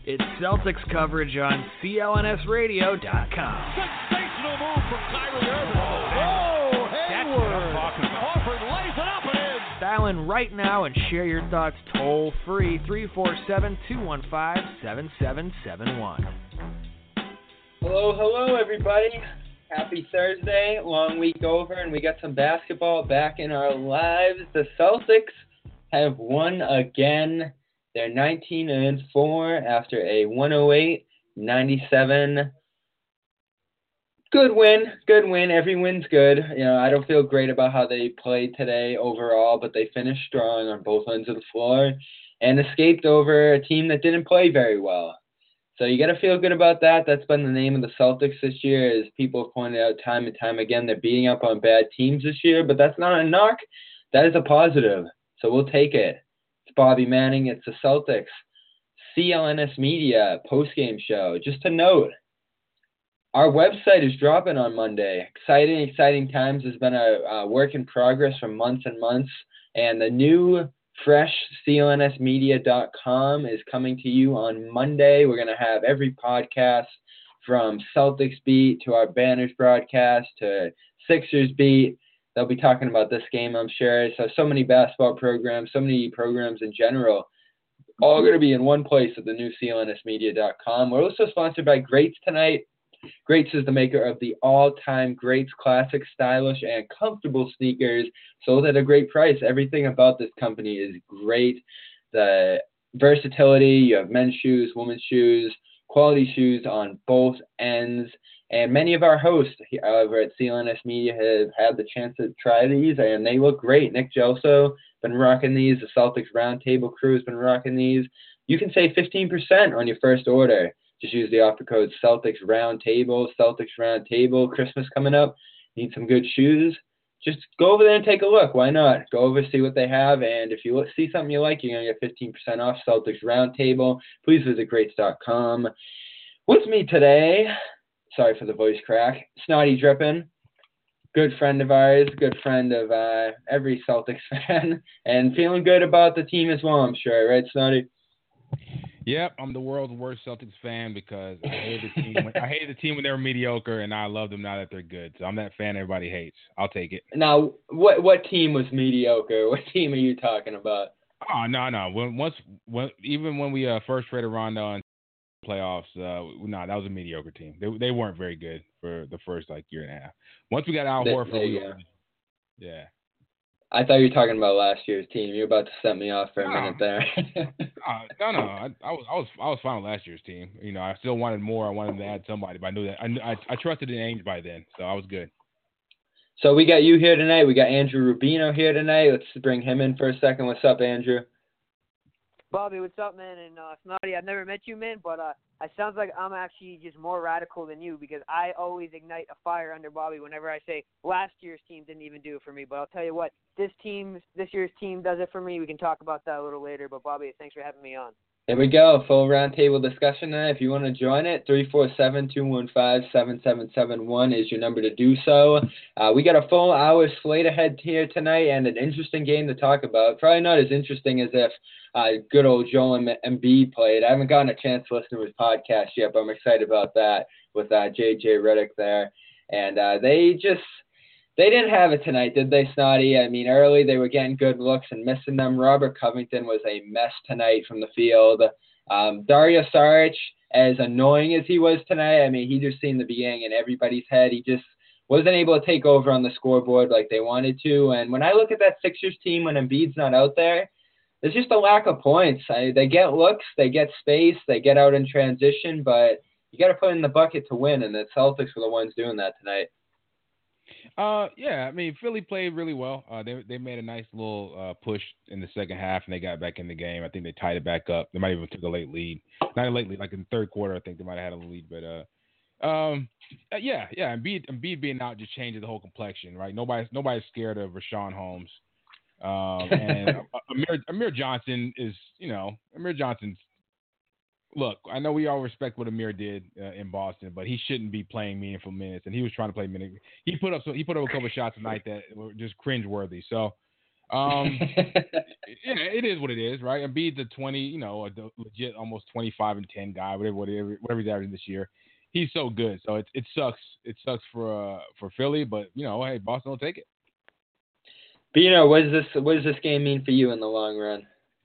It's Celtics coverage on CLNSradio.com. Sensational move from Kyrie Irving. Oh, Hayward. Horford lays it up and in. Dial in right now and share your thoughts toll free 347-215-7771. Hello, everybody. Happy Thursday. Long week over, and we got some basketball back in our lives. The Celtics have won again. They're 19-4 after a 108-97. Good win. Every win's good. You know, I don't feel great about how they played today overall, but they finished strong on both ends of the floor and escaped over a team that didn't play very well. So you got to feel good about that. That's been the name of the Celtics this year, as people have pointed out time and time again. They're beating up on bad teams this year, but that's not a knock. That is a positive. So we'll take it. It's Bobby Manning. It's the Celtics. CLNS Media postgame show. Just to note, our website is dropping on Monday. Exciting times. Has been a work in progress for months and months. And the new fresh CLNSmedia.com is coming to you on Monday. We're going to have every podcast from Celtics Beat to our Banners broadcast to Sixers Beat. They'll be talking about this game, I'm sure. So many basketball programs, so many programs in general, all going to be in one place at the new CLNSmedia.com. We're also sponsored by Greats tonight. Greats is the maker of the all-time Greats classic, stylish, and comfortable sneakers sold at a great price. Everything about this company is great. The versatility, you have men's shoes, women's shoes, quality shoes on both ends. And many of our hosts over at CLNS Media have had the chance to try these, and they look great. Nick Gelso been rocking these. The Celtics Roundtable crew has been rocking these. You can save 15% on your first order. Just use the offer code Celtics Roundtable. Christmas coming up. Need some good shoes? Just go over there and take a look. Why not? Go over, see what they have, and if you see something you like, you're going to get 15% off Celtics Roundtable. Please visit greats.com. With me today, sorry for the voice crack, Snotty Drippin', good friend of ours, good friend of every Celtics fan, and feeling good about the team as well, I'm sure. Right, Snotty? Yep, I'm the world's worst Celtics fan because I hated the team when they were mediocre, and I love them now that they're good. So I'm that fan everybody hates. I'll take it. Now, what team was mediocre? What team are you talking about? Oh, no. Even when we first traded Rondo in playoffs, that was a mediocre team. They weren't very good for the first year and a half. Once we got Al Horford, yeah. I thought you were talking about last year's team. You were about to set me off for a minute there. No. I was fine with last year's team. You know, I still wanted more. I wanted to add somebody, but I knew that I trusted in Ainge by then, so I was good. So we got you here tonight. We got Andrew Rubino here tonight. Let's bring him in for a second. What's up, Andrew? Bobby, what's up, man? And Snotty, I've never met you, man, but it sounds like I'm actually just more radical than you because I always ignite a fire under Bobby whenever I say last year's team didn't even do it for me. But I'll tell you what, this year's team does it for me. We can talk about that a little later. But Bobby, thanks for having me on. There we go. Full roundtable discussion tonight. If you want to join it, 347-215-7771 is your number to do so. We got a full hour slate ahead here tonight and an interesting game to talk about. Probably not as interesting as if good old Joel Embiid played. I haven't gotten a chance to listen to his podcast yet, but I'm excited about that with JJ Redick there. And they didn't have it tonight, did they, Snotty? I mean, early they were getting good looks and missing them. Robert Covington was a mess tonight from the field. Dario Saric, as annoying as he was tonight, I mean, he just seemed to be getting in everybody's head. He just wasn't able to take over on the scoreboard like they wanted to. And when I look at that Sixers team when Embiid's not out there, there's just a lack of points. They get looks, they get space, they get out in transition, but you got to put in the bucket to win, and the Celtics were the ones doing that tonight. Yeah, I mean, Philly played really well. They made a nice little push in the second half, and they got back in the game. I think they tied it back up. They might even took a late lead. Not a late lead, like in the third quarter, I think they might have had a lead. But yeah, Embiid being out just changes the whole complexion, right? Nobody's scared of Rashawn Holmes. And Amir Johnson is, Amir Johnson's. Look, I know we all respect what Amir did in Boston, but he shouldn't be playing meaningful minutes, and he was trying to play minutes. He put up a couple of shots tonight that were just cringeworthy. So, Yeah, it is what it is, right? Embiid's a 20, a legit almost 25-10 guy, whatever he's averaging this year. He's so good, so it sucks. It sucks for Philly, but hey, Boston will take it. But what does this game mean for you in the long run?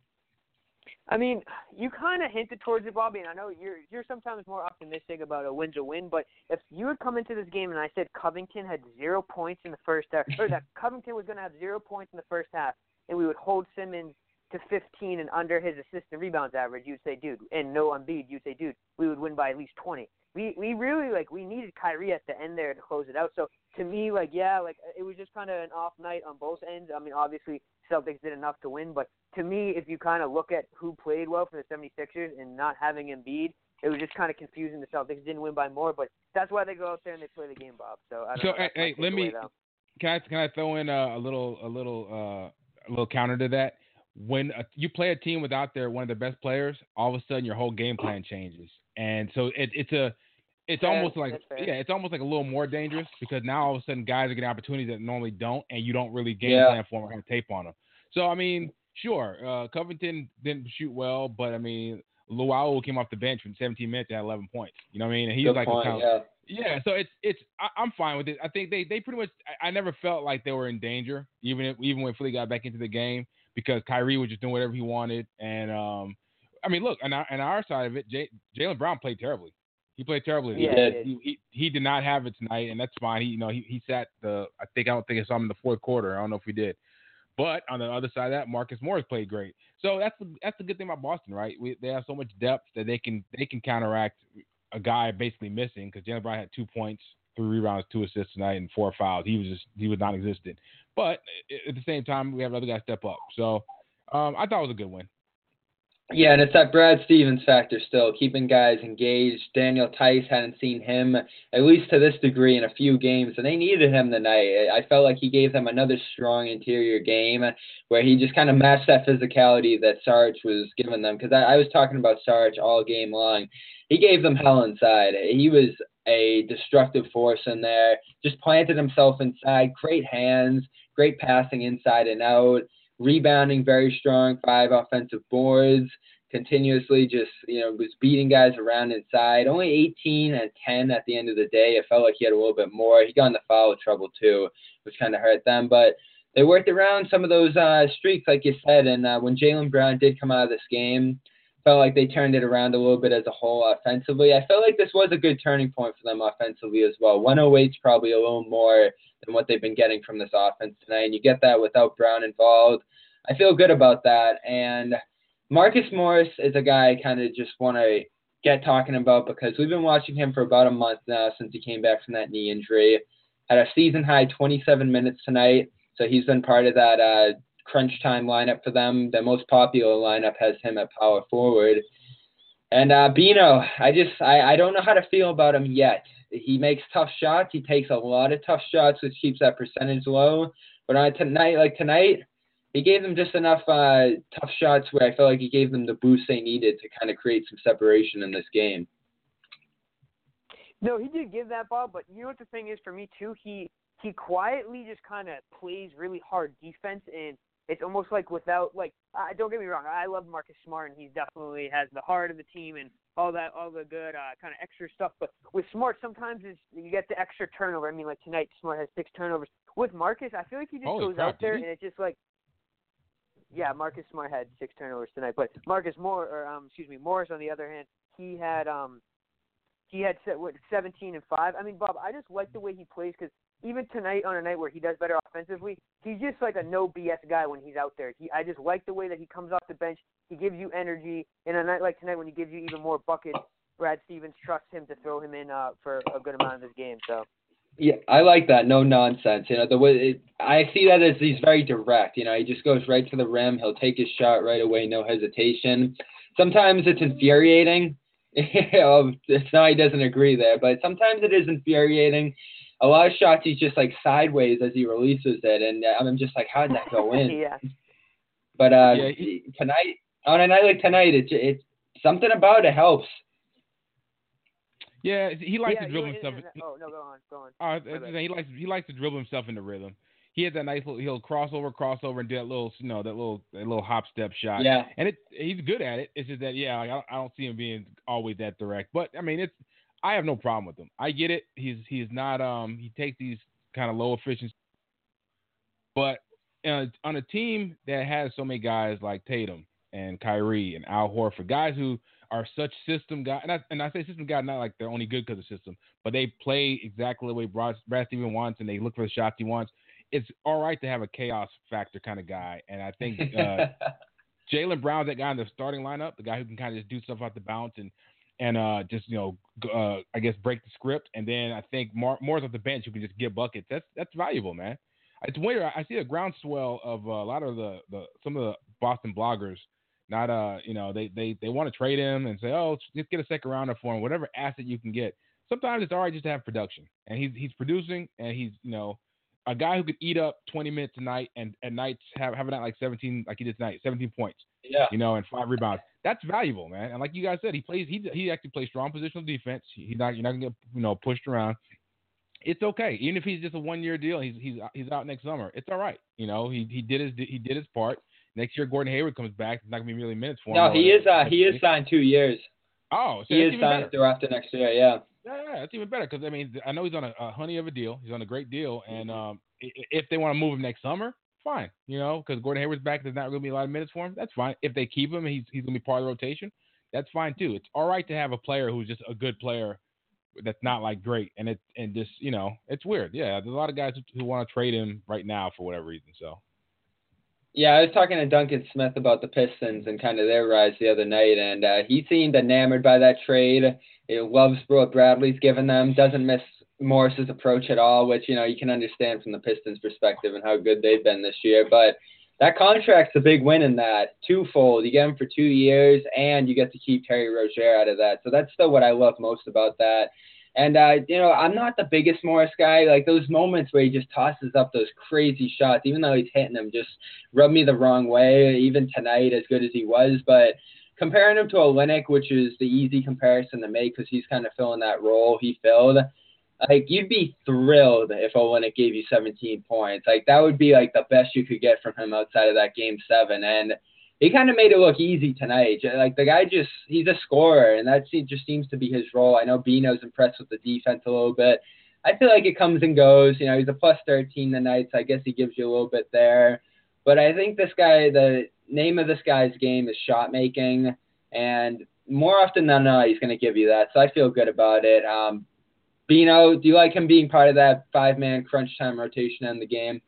I mean, you kind of hinted towards it, Bobby, and I know you're sometimes more optimistic about a win's a win, but if you had come into this game and I said Covington had 0 points in the first half, or that Covington was going to have 0 points in the first half, and we would hold Simmons to 15 and under his assist and rebounds average, you'd say, dude, and no Embiid, you'd say, dude, we would win by at least 20. We really, we needed Kyrie at the end there to close it out. So to me, it was just kind of an off night on both ends. I mean, obviously, Celtics did enough to win, but to me, if you kind of look at who played well for the 76ers and not having Embiid, it was just kind of confusing. The Celtics didn't win by more, but that's why they go out there and they play the game, Bob. So I don't know. Hey, let me can I throw in a little counter to that? When you play a team without one of their best players, all of a sudden your whole game plan changes, and so it's almost like it's almost like a little more dangerous because now all of a sudden guys are getting opportunities that normally don't, and you don't really game plan for them or have tape on them. So I mean, sure, Covington didn't shoot well, but I mean, Luau came off the bench for 17 minutes and had 11 points. You know what I mean? And he's So I'm fine with it. I think they pretty much. I never felt like they were in danger, even when Philly got back into the game, because Kyrie was just doing whatever he wanted. And I mean, look, on our side of it, Jaylen Brown played terribly. He played terribly. Yeah, he did not have it tonight, and that's fine. He sat I don't think I saw him in the fourth quarter. I don't know if he did. But on the other side of that, Marcus Morris played great. So that's the good thing about Boston, right? They have so much depth that they can counteract a guy basically missing, because Jaylen Brown had 2 points, 3 rebounds, 2 assists tonight, and 4 fouls. He was non-existent. But at the same time, we have another guy step up. So I thought it was a good win. Yeah, and it's that Brad Stevens factor still, keeping guys engaged. Daniel Tice, hadn't seen him, at least to this degree, in a few games, and they needed him tonight. I felt like he gave them another strong interior game where he just kind of matched that physicality that Saric was giving them, because I was talking about Saric all game long. He gave them hell inside. He was a destructive force in there, just planted himself inside, great hands, great passing inside and out, rebounding very strong, 5 offensive boards, continuously just, was beating guys around inside. Only 18 and 10 at the end of the day. It felt like he had a little bit more. He got in the foul trouble too, which kind of hurt them. But they worked around some of those streaks, like you said. And when Jaylen Brown did come out of this game, felt like they turned it around a little bit as a whole offensively. I felt like this was a good turning point for them offensively as well. 108 is probably a little more than what they've been getting from this offense tonight, and you get that without Brown involved. I feel good about that. And Marcus Morris is a guy I kind of just want to get talking about, because we've been watching him for about a month now since he came back from that knee injury. Had a season-high 27 minutes tonight, so he's been part of that crunch time lineup for them. The most popular lineup has him at power forward. And Bino, I don't know how to feel about him yet. He makes tough shots. He takes a lot of tough shots, which keeps that percentage low. But on tonight, he gave them just enough tough shots where I felt like he gave them the boost they needed to kind of create some separation in this game. No, he did give that, Bob, but you know what the thing is for me too? He quietly just kind of plays really hard defense, and it's almost like without, don't get me wrong, I love Marcus Smart, and he definitely has the heart of the team and all the good kind of extra stuff. But with Smart, sometimes you get the extra turnover. I mean, like tonight, Smart has 6 turnovers. With Marcus, I feel like he just goes out there, and it's just like, yeah, Marcus Smart had 6 turnovers tonight. But Morris, on the other hand, he had 17 and 5. I mean, Bob, I just like the way he plays, because even tonight, on a night where he does better offensively, he's just like a no BS guy when he's out there. I just like the way that he comes off the bench. He gives you energy. And a night like tonight, when he gives you even more buckets, Brad Stevens trusts him to throw him in for a good amount of this game. So. Yeah, I like that. No nonsense. The way I see that as he's very direct. He just goes right to the rim. He'll take his shot right away, no hesitation. Sometimes it's infuriating. It's not he doesn't agree there, but sometimes it is infuriating. A lot of shots he's just like sideways as he releases it, and I'm just like, how did that go in? Yeah. But tonight, on a night like tonight, it's something about it helps. Yeah, he likes to dribble himself. Oh no, go on. He likes to dribble himself into rhythm. he had that nice little he'll crossover, and do that little that little hop step shot. Yeah. And he's good at it. It's just that like, I don't see him being always that direct. But I mean I have no problem with him. I get it. He's not he takes these kind of low efficiency, but on a team that has so many guys like Tatum and Kyrie and Al Horford, guys who are such system guys, and I say system guys not like they're only good because of system, but they play exactly the way Brad Stevens wants, and they look for the shots he wants. It's all right to have a chaos factor kind of guy, and I think Jaylen Brown's that guy in the starting lineup, the guy who can kind of just do stuff off the bounce and just I guess break the script, and then I think Moore's off the bench who can just get buckets. That's valuable, man. It's weird. I see a groundswell of a lot of some of the Boston bloggers. Not they want to trade him and say, oh, just get a second rounder for him, whatever asset you can get. Sometimes it's all right just to have production, and he's producing, and he's a guy who could eat up 20 minutes a night and at nights have a night like 17, like he did tonight, 17 points. Yeah. And 5 rebounds. That's valuable, man. And like you guys said, he actually plays strong positional defense. You're not gonna get pushed around. It's okay. Even if he's just a 1-year deal, he's out next summer. It's all right. He did his part. Next year, Gordon Hayward comes back. It's not gonna be really minutes for him. No, he is signed 2 years. Oh, so he is signed through after next year. Yeah. Yeah, that's even better because I mean I know he's on a honey of a deal. He's on a great deal, and if they want to move him next summer, fine. Because Gordon Hayward's back, there's not going to be a lot of minutes for him. That's fine. If they keep him, he's going to be part of the rotation. That's fine too. It's all right to have a player who's just a good player that's not like great, and it's weird. Yeah, there's a lot of guys who want to trade him right now for whatever reason. So. Yeah, I was talking to Duncan Smith about the Pistons and kind of their rise the other night, and he seemed enamored by that trade. He loves what Bradley's given them, doesn't miss Morris's approach at all, which, you can understand from the Pistons' perspective and how good they've been this year. But that contract's a big win in that. Twofold. You get him for 2 years, and you get to keep Terry Rozier out of that. So that's still what I love most about that. And, I'm not the biggest Morris guy. Like, those moments where he just tosses up those crazy shots, even though he's hitting them, just rub me the wrong way, even tonight, as good as he was. But comparing him to Olynyk, which is the easy comparison to make because he's kind of filling that role he filled, like, you'd be thrilled if Olynyk gave you 17 points. Like, that would be, like, the best you could get from him outside of that Game 7. And he kind of made it look easy tonight. Like, the guy he's a scorer, and that just seems to be his role. I know Bino's impressed with the defense a little bit. I feel like it comes and goes. He's a plus 13 tonight, so I guess he gives you a little bit there. But I think this guy, the name of this guy's game is shot making, and more often than not, he's going to give you that. So I feel good about it. Bino, do you like him being part of that 5-man crunch time rotation in the game?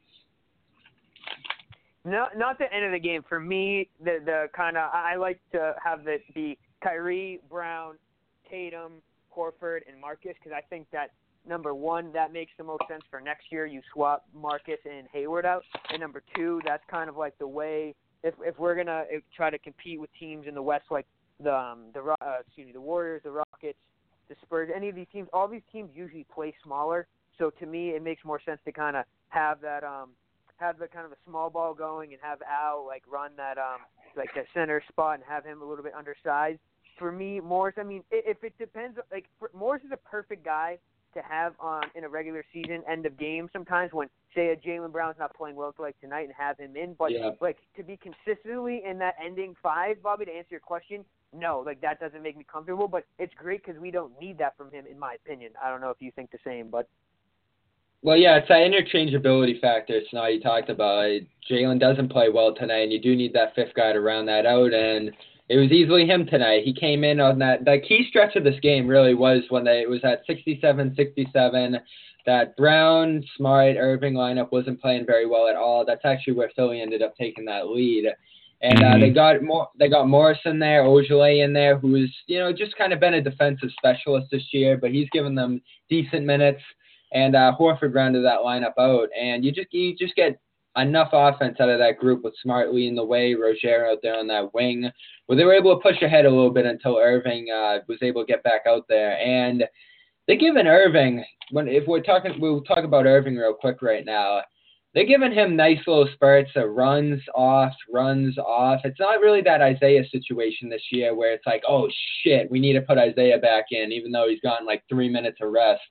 No, not the end of the game. For me, the kind of I like to have it be Kyrie, Brown, Tatum, Horford, and Marcus because I think that number one, that makes the most sense for next year. You swap Marcus and Hayward out, and number two, that's kind of like the way if we're gonna try to compete with teams in the West like the Warriors, the Rockets, the Spurs, any of these teams. All these teams usually play smaller, so to me, it makes more sense to kind of have that have the kind of a small ball going and have Al like run that like the center spot and have him a little bit undersized. For me, Morris, I mean, if it depends, like Morris is a perfect guy to have in a regular season end of game sometimes when say a Jaylen Brown's not playing well like tonight and have him in, but like to be consistently in that ending 5, Bobby, to answer your question, no, like that doesn't make me comfortable, but it's great because we don't need that from him in my opinion. I don't know if you think the same, but. Well, yeah, it's that interchangeability factor tonight you talked about. Jaylen doesn't play well tonight, and you do need that fifth guy to round that out, and it was easily him tonight. He came in on that. The key stretch of this game really was when it was at 67-67. That Brown, Smart, Irving lineup wasn't playing very well at all. That's actually where Philly ended up taking that lead. And they got Morris in there, Ojale in there, who's just kind of been a defensive specialist this year, but he's given them decent minutes. And Horford rounded that lineup out, and you just get enough offense out of that group with Smart leading the way, Rozier out there on that wing, where they were able to push ahead a little bit until Irving was able to get back out there. And they're giving Irving, we'll talk about Irving real quick right now. They're giving him nice little spurts of runs off. It's not really that Isaiah situation this year where it's like, oh shit, we need to put Isaiah back in, even though he's gotten like 3 minutes of rest.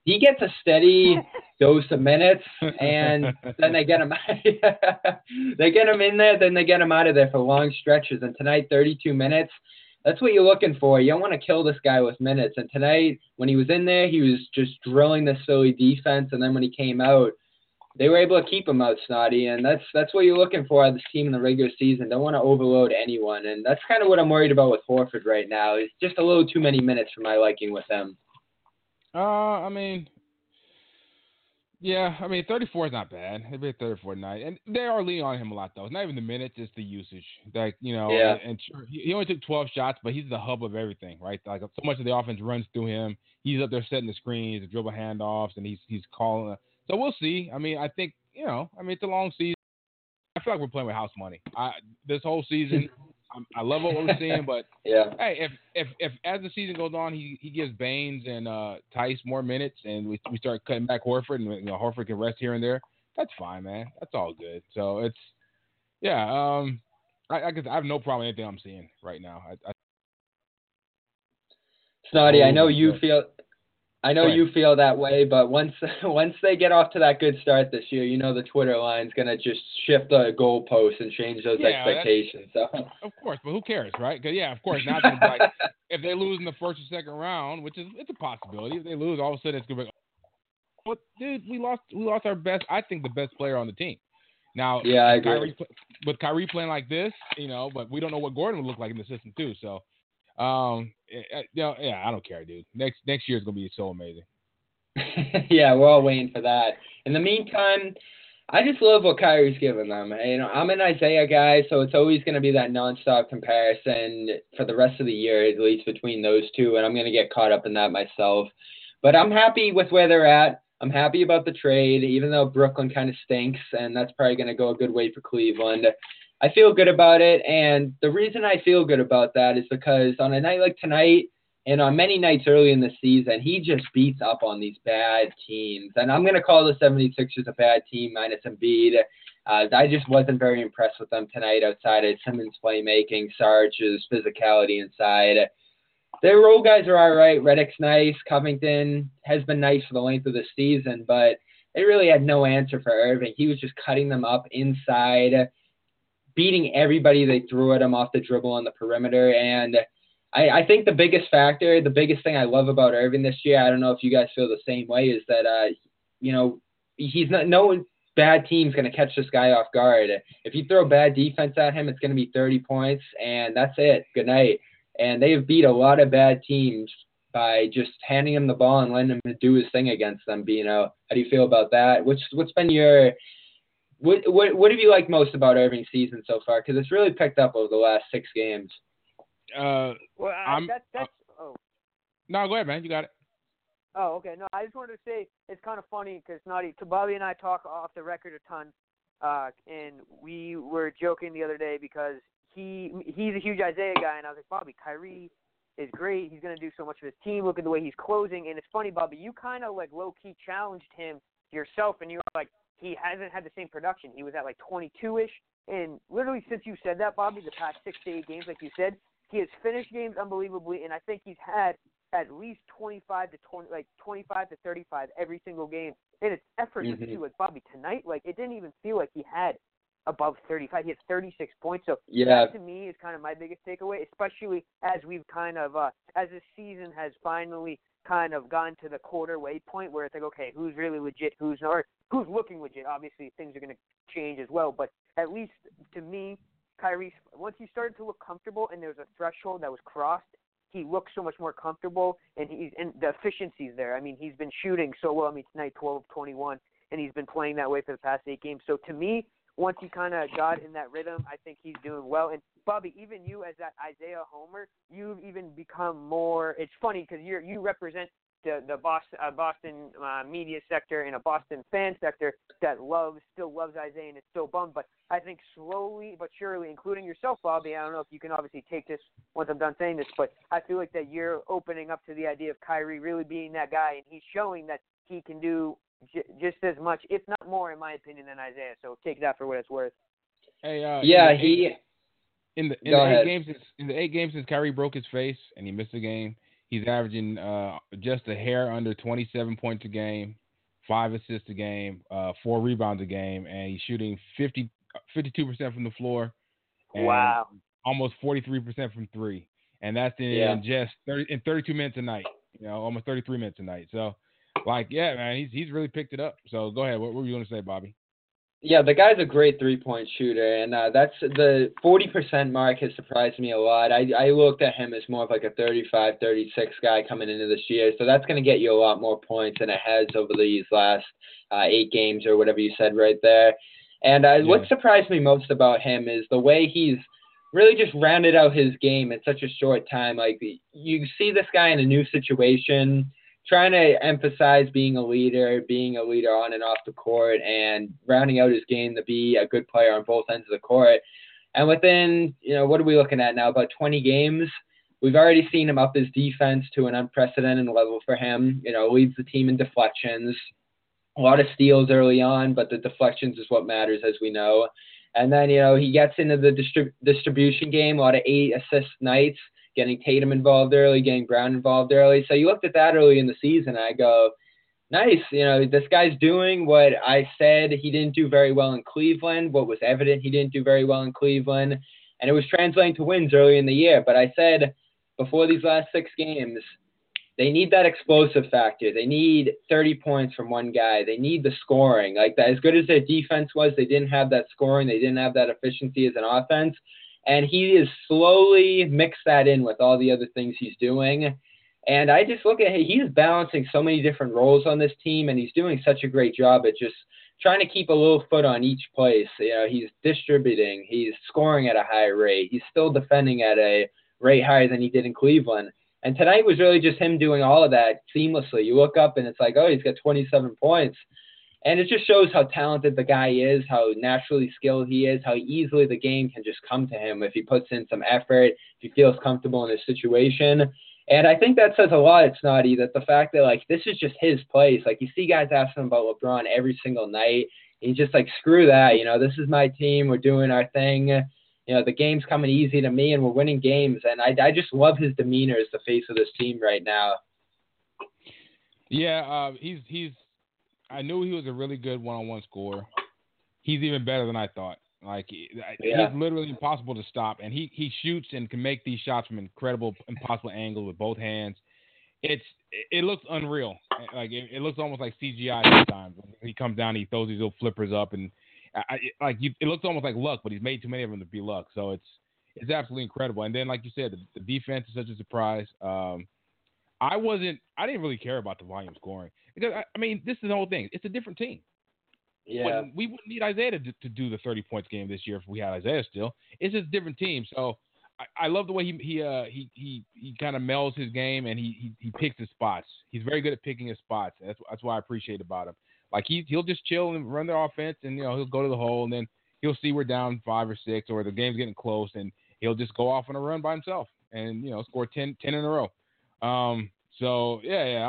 he gets a steady dose of minutes, and then they get him they get him in there, then they get him out of there for long stretches. And tonight, 32 minutes, that's what you're looking for. You don't want to kill this guy with minutes. And tonight, when he was in there, he was just drilling the Philly defense, and then when he came out, they were able to keep him out, Snotty, and that's what you're looking for out of this team in the regular season. Don't want to overload anyone, and that's kind of what I'm worried about with Horford right now. It's just a little too many minutes for my liking with him. I mean, yeah, 34 is not bad. They made 34 tonight, and they are leaning on him a lot, though. It's not even the minutes; it's the usage. Like, and sure, he only took 12 shots, but he's the hub of everything, right? Like, so much of the offense runs through him. He's up there setting the screens, the dribble handoffs, and he's calling. So we'll see. I think, it's a long season. I feel like we're playing with house money. This whole season, I love what we're seeing, but yeah. Hey, if as the season goes on, he gives Baines and Tice more minutes, and we start cutting back Horford, and Horford can rest here and there, that's fine, man. That's all good. So it's, yeah. I guess I have no problem with anything I'm seeing right now. Snotty, I know you feel. I know you feel that way, but once they get off to that good start this year, the Twitter line's going to just shift the goalposts and change those expectations. So. Of course, but who cares, right? Because, of course, now it's like, if they lose in the first or second round, which is it's a possibility. If they lose, all of a sudden it's going to be, but, dude, we lost our best, I think, the best player on the team. Now, yeah, I agree. With Kyrie playing like this, but we don't know what Gordon would look like in the system too, so. I don't care, dude. Next year is gonna be so amazing. Yeah, we're all waiting for that. In the meantime, I just love what Kyrie's giving them. I'm an Isaiah guy, so it's always gonna be that nonstop comparison for the rest of the year, at least between those two, and I'm gonna get caught up in that myself. But I'm happy with where they're at. I'm happy about the trade, even though Brooklyn kind of stinks, and that's probably gonna go a good way for Cleveland. I feel good about it, and the reason I feel good about that is because on a night like tonight and on many nights early in the season, he just beats up on these bad teams. And I'm going to call the 76ers a bad team minus Embiid. I just wasn't very impressed with them tonight outside of Simmons' playmaking, Sarge's physicality inside. Their role guys are all right. Redick's nice. Covington has been nice for the length of the season, but they really had no answer for Irving. He was just cutting them up inside, beating everybody they threw at him off the dribble on the perimeter. And I think the biggest factor, the biggest thing I love about Irving this year, I don't know if you guys feel the same way, is that, he's not, no bad team's going to catch this guy off guard. If you throw bad defense at him, it's going to be 30 points, and that's it. Good night. And they have beat a lot of bad teams by just handing him the ball and letting him do his thing against them. How do you feel about that? What's been your... What have you liked most about Irving's season so far? Because it's really picked up over the last 6 games. No, go ahead, man. You got it. Oh, okay. No, I just wanted to say it's kind of funny because Bobby and I talk off the record a ton, and we were joking the other day because he's a huge Isaiah guy, and I was like, Bobby, Kyrie is great. He's going to do so much for his team. Look at the way he's closing. And it's funny, Bobby, you kind of like low-key challenged him yourself, and you were like, he hasn't had the same production. He was at like 22-ish. And literally since you said that, Bobby, the past 6 to 8 games, like you said, he has finished games unbelievably, and I think he's had at least 25 to 35 every single game. And it's effortless too. Like, Bobby, tonight, like, it didn't even feel like he had above 35. He had 36 points. So that to me is kind of my biggest takeaway, especially as we've kind of, as this season has finally kind of gone to the quarter-way point where it's like, okay, who's really legit, who's not, or who's looking legit. Obviously, things are going to change as well. But at least to me, Kyrie, once he started to look comfortable and there was a threshold that was crossed, he looks so much more comfortable, and the efficiency's there. I mean, he's been shooting so well. I mean, tonight 12 of 21, and he's been playing that way for the past 8 games. So to me, once he kind of got in that rhythm, I think he's doing well. And Bobby, even you as that Isaiah homer, you've even become more. It's funny because you represent the Boston media sector and a Boston fan sector that still loves Isaiah and is still bummed. But I think slowly but surely, including yourself, Bobby, I don't know if you can obviously take this once I'm done saying this, but I feel like that you're opening up to the idea of Kyrie really being that guy, and he's showing that he can do just as much, if not more, in my opinion, than Isaiah. So take that for what it's worth. Hey, in the 8 games since Kyrie broke his face and he missed a game, He's averaging just a hair under 27 points a game, 5 assists a game, 4 rebounds a game, and he's shooting 52% from the floor, and Wow. almost 43% from three, and that's in just 32 minutes a night. Almost 33 minutes a night. So, man, he's really picked it up. So go ahead. What were you going to say, Bobby? Yeah, the guy's a great three-point shooter, and that's the 40% mark has surprised me a lot. I looked at him as more of like a 35, 36 guy coming into this year, so that's going to get you a lot more points than it has over these last 8 games or whatever you said right there. And what surprised me most about him is the way he's really just rounded out his game in such a short time. Like, you see this guy in a new situation, trying to emphasize being a leader on and off the court, and rounding out his game to be a good player on both ends of the court. And within, what are we looking at now, about 20 games, we've already seen him up his defense to an unprecedented level for him. Leads the team in deflections, a lot of steals early on, but the deflections is what matters, as we know. And then, he gets into the distribution game, a lot of 8 assist nights, getting Tatum involved early, getting Brown involved early. So you looked at that early in the season, and I go, nice. This guy's doing what I said he didn't do very well in Cleveland, what was evident he didn't do very well in Cleveland, and it was translating to wins early in the year. But I said before these last 6 games, they need that explosive factor. They need 30 points from one guy. They need the scoring. Like, that, as good as their defense was, they didn't have that scoring. They didn't have that efficiency as an offense. And he is slowly mixed that in with all the other things he's doing. And I just look at him. He's balancing so many different roles on this team, and he's doing such a great job at just trying to keep a little foot on each place. He's distributing. He's scoring at a high rate. He's still defending at a rate higher than he did in Cleveland. And tonight was really just him doing all of that seamlessly. You look up, and it's like, oh, he's got 27 points. And it just shows how talented the guy is, how naturally skilled he is, how easily the game can just come to him if he puts in some effort, if he feels comfortable in his situation. And I think that says a lot, it's Snotty, that the fact that, like, this is just his place. Like, you see guys asking about LeBron every single night. He's just like, screw that. This is my team. We're doing our thing. The game's coming easy to me, and we're winning games. And I just love his demeanor as the face of this team right now. Yeah, I knew he was a really good one-on-one scorer. He's even better than I thought. Like, he's literally impossible to stop, and he shoots and can make these shots from incredible, impossible angles with both hands. It looks unreal. Like, it looks almost like CGI sometimes. When he comes down, he throws these little flippers up, and it looks almost like luck, but he's made too many of them to be luck. So it's absolutely incredible. And then, like you said, the defense is such a surprise. I didn't really care about the volume scoring because this is the whole thing. It's a different team. Yeah. We wouldn't need Isaiah to do the 30 points game this year if we had Isaiah still. It's just a different team. So I love the way he kind of melds his game, and he picks his spots. He's very good at picking his spots. That's what I appreciate about him. Like, he'll just chill and run their offense, and he'll go to the hole, and then he'll see we're down 5 or 6 or the game's getting close, and he'll just go off on a run by himself and score 10 in a row. So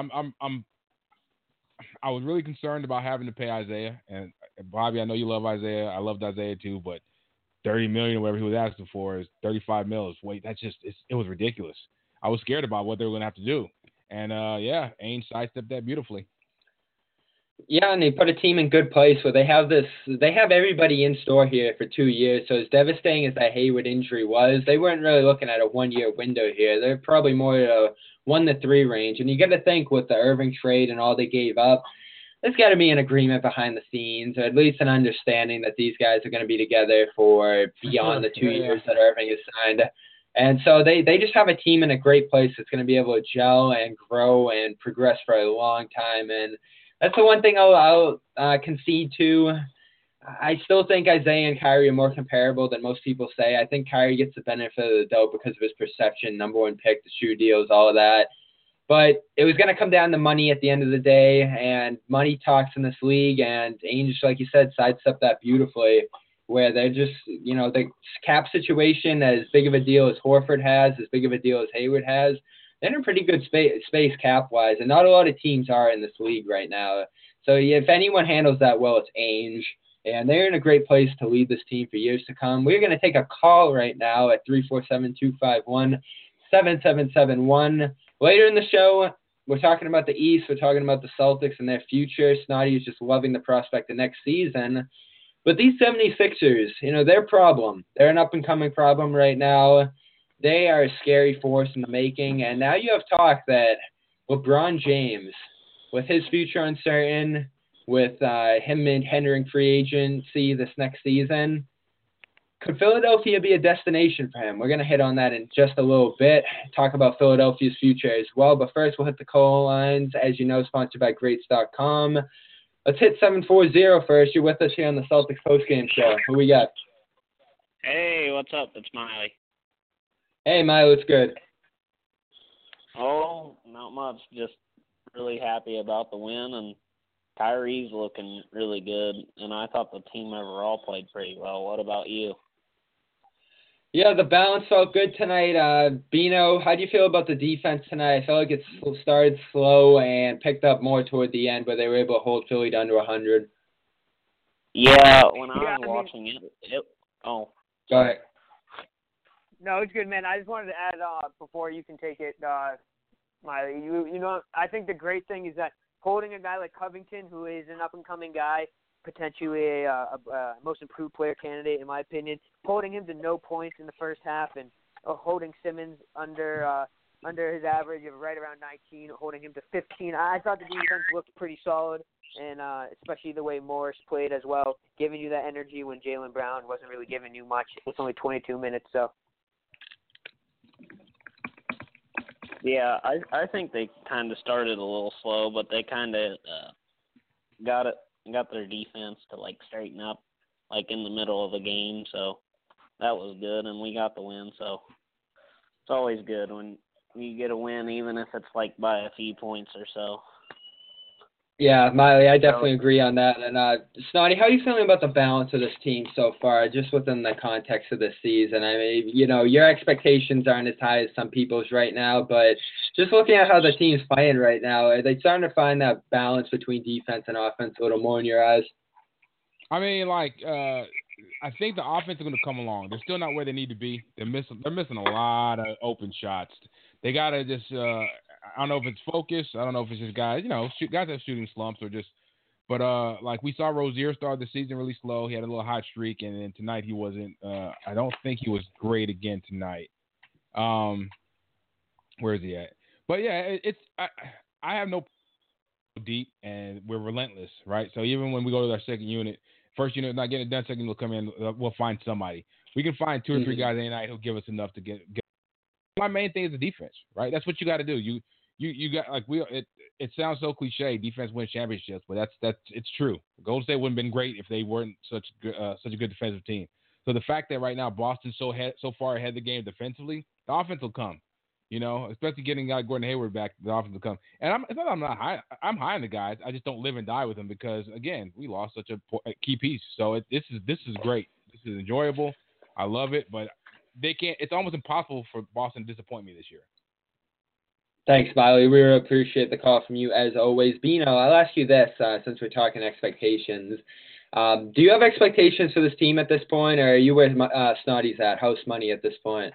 I was really concerned about having to pay Isaiah, and Bobby, I know you love Isaiah. I loved Isaiah too, but $30 million or whatever he was asking for is $35 million. Wait, it was ridiculous. I was scared about what they were going to have to do, and Ainge sidestepped that beautifully. Yeah, and they put a team in good place where they have everybody in store here for 2 years. So as devastating as that Hayward injury was, they weren't really looking at a 1-year window here. They're probably more at a 1 to 3 range. And you got to think with the Irving trade and all they gave up, there's got to be an agreement behind the scenes, or at least an understanding that these guys are going to be together for beyond the 2 years that Irving is signed. And so they just have a team in a great place that's going to be able to gel and grow and progress for a long time. And that's the one thing I'll concede to. I still think Isaiah and Kyrie are more comparable than most people say. I think Kyrie gets the benefit of the doubt because of his perception, number 1 pick, the shoe deals, all of that. But it was going to come down to money at the end of the day, and money talks in this league, and Ainge, like you said, sidestepped that beautifully, where they're just, the cap situation, as big of a deal as Horford has, as big of a deal as Hayward has, they're in a pretty good space cap-wise, and not a lot of teams are in this league right now. So if anyone handles that well, it's Ainge, and they're in a great place to lead this team for years to come. We're going to take a call right now at 347-251-7771. Later in the show, we're talking about the East. We're talking about the Celtics and their future. Snotty is just loving the prospect of next season. But these 76ers, they're a problem. They're an up-and-coming problem right now. They are a scary force in the making. And now you have talk that LeBron James, with his future uncertain, with him entering free agency this next season, could Philadelphia be a destination for him? We're going to hit on that in just a little bit, talk about Philadelphia's future as well. But first, we'll hit the call lines, as you know, sponsored by Greats.com. Let's hit 740 first. You're with us here on the Celtics postgame show. Who we got? Hey, what's up? It's Miley. Hey, Miley, what's good? Oh, not much. Just really happy about the win, and Kyrie's looking really good, and I thought the team overall played pretty well. What about you? Yeah, the balance felt good tonight. Bino, how do you feel about the defense tonight? I felt like it started slow and picked up more toward the end, but they were able to hold Philly down to 100. Yeah, when I was watching it. Oh. Go ahead. No, it's good, man. I just wanted to add before you can take it, Miley. I think the great thing is that holding a guy like Covington, who is an up-and-coming guy, potentially a most improved player candidate, in my opinion, holding him to no points in the first half and holding Simmons under his average of right around 19, holding him to 15. I thought the defense looked pretty solid, and especially the way Morris played as well, giving you that energy when Jaylen Brown wasn't really giving you much. It was only 22 minutes, so. Yeah, I think they kind of started a little slow, but they kind of got their defense to straighten up in the middle of the game, so that was good, and we got the win. So it's always good when you get a win, even if it's by a few points or so. Yeah, Miley, I definitely agree on that. And Snotty, how are you feeling about the balance of this team so far, just within the context of this season? I mean, your expectations aren't as high as some people's right now, but just looking at how the team's playing right now, are they starting to find that balance between defense and offense a little more in your eyes? I mean, I think the offense is going to come along. They're still not where they need to be. They're missing a lot of open shots. They got to just I don't know if it's focus. I don't know if it's just guys, guys have shooting slumps or just – but we saw Rozier start the season really slow. He had a little hot streak, and then tonight he wasn't I don't think he was great again tonight. Where is he at? But, yeah, I have no deep, and we're relentless, right? So even when we go to our second unit, first unit not getting it done, second will come in, we'll find somebody. We can find two or three guys any night who'll give us enough to get. My main thing is the defense, right? That's what you got to do. You got it sounds so cliche. Defense wins championships, but that's it's true. Golden State wouldn't have been great if they weren't such a good defensive team. So the fact that right now Boston's so far ahead of the game defensively, the offense will come. Especially getting Gordon Hayward back, the offense will come. And I'm not high. I'm high on the guys. I just don't live and die with them because again, we lost such a key piece. So this is great. This is enjoyable. I love it, but they can't. It's almost impossible for Boston to disappoint me this year. Thanks, Miley. We really appreciate the call from you as always. Bino, I'll ask you this since we're talking expectations. Do you have expectations for this team at this point, or are you where Snotty's at, house money at this point?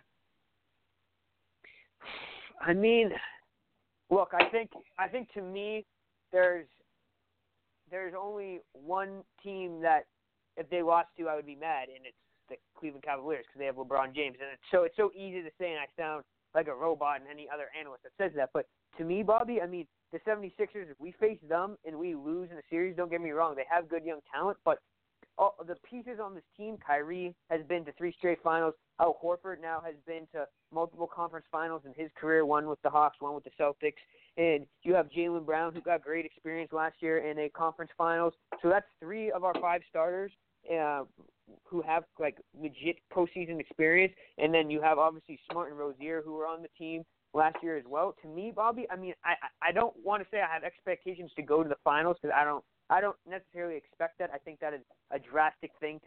I mean, look, I think to me, there's only one team that if they lost to, I would be mad, and it's the Cleveland Cavaliers because they have LeBron James, and it's so easy to say, and I sound like a robot and any other analyst that says that. But to me, Bobby, I mean, the 76ers, if we face them and we lose in a series, don't get me wrong, they have good young talent, but all the pieces on this team, Kyrie has been to 3 straight finals. Al Horford now has been to multiple conference finals in his career, one with the Hawks, one with the Celtics. And you have Jaylen Brown, who got great experience last year in a conference finals. So that's 3 of our 5 starters who have, legit postseason experience. And then you have, obviously, Smart and Rozier, who were on the team last year as well. To me, Bobby, I mean, I don't want to say I have expectations to go to the finals because I don't necessarily expect that. I think that is a drastic thing to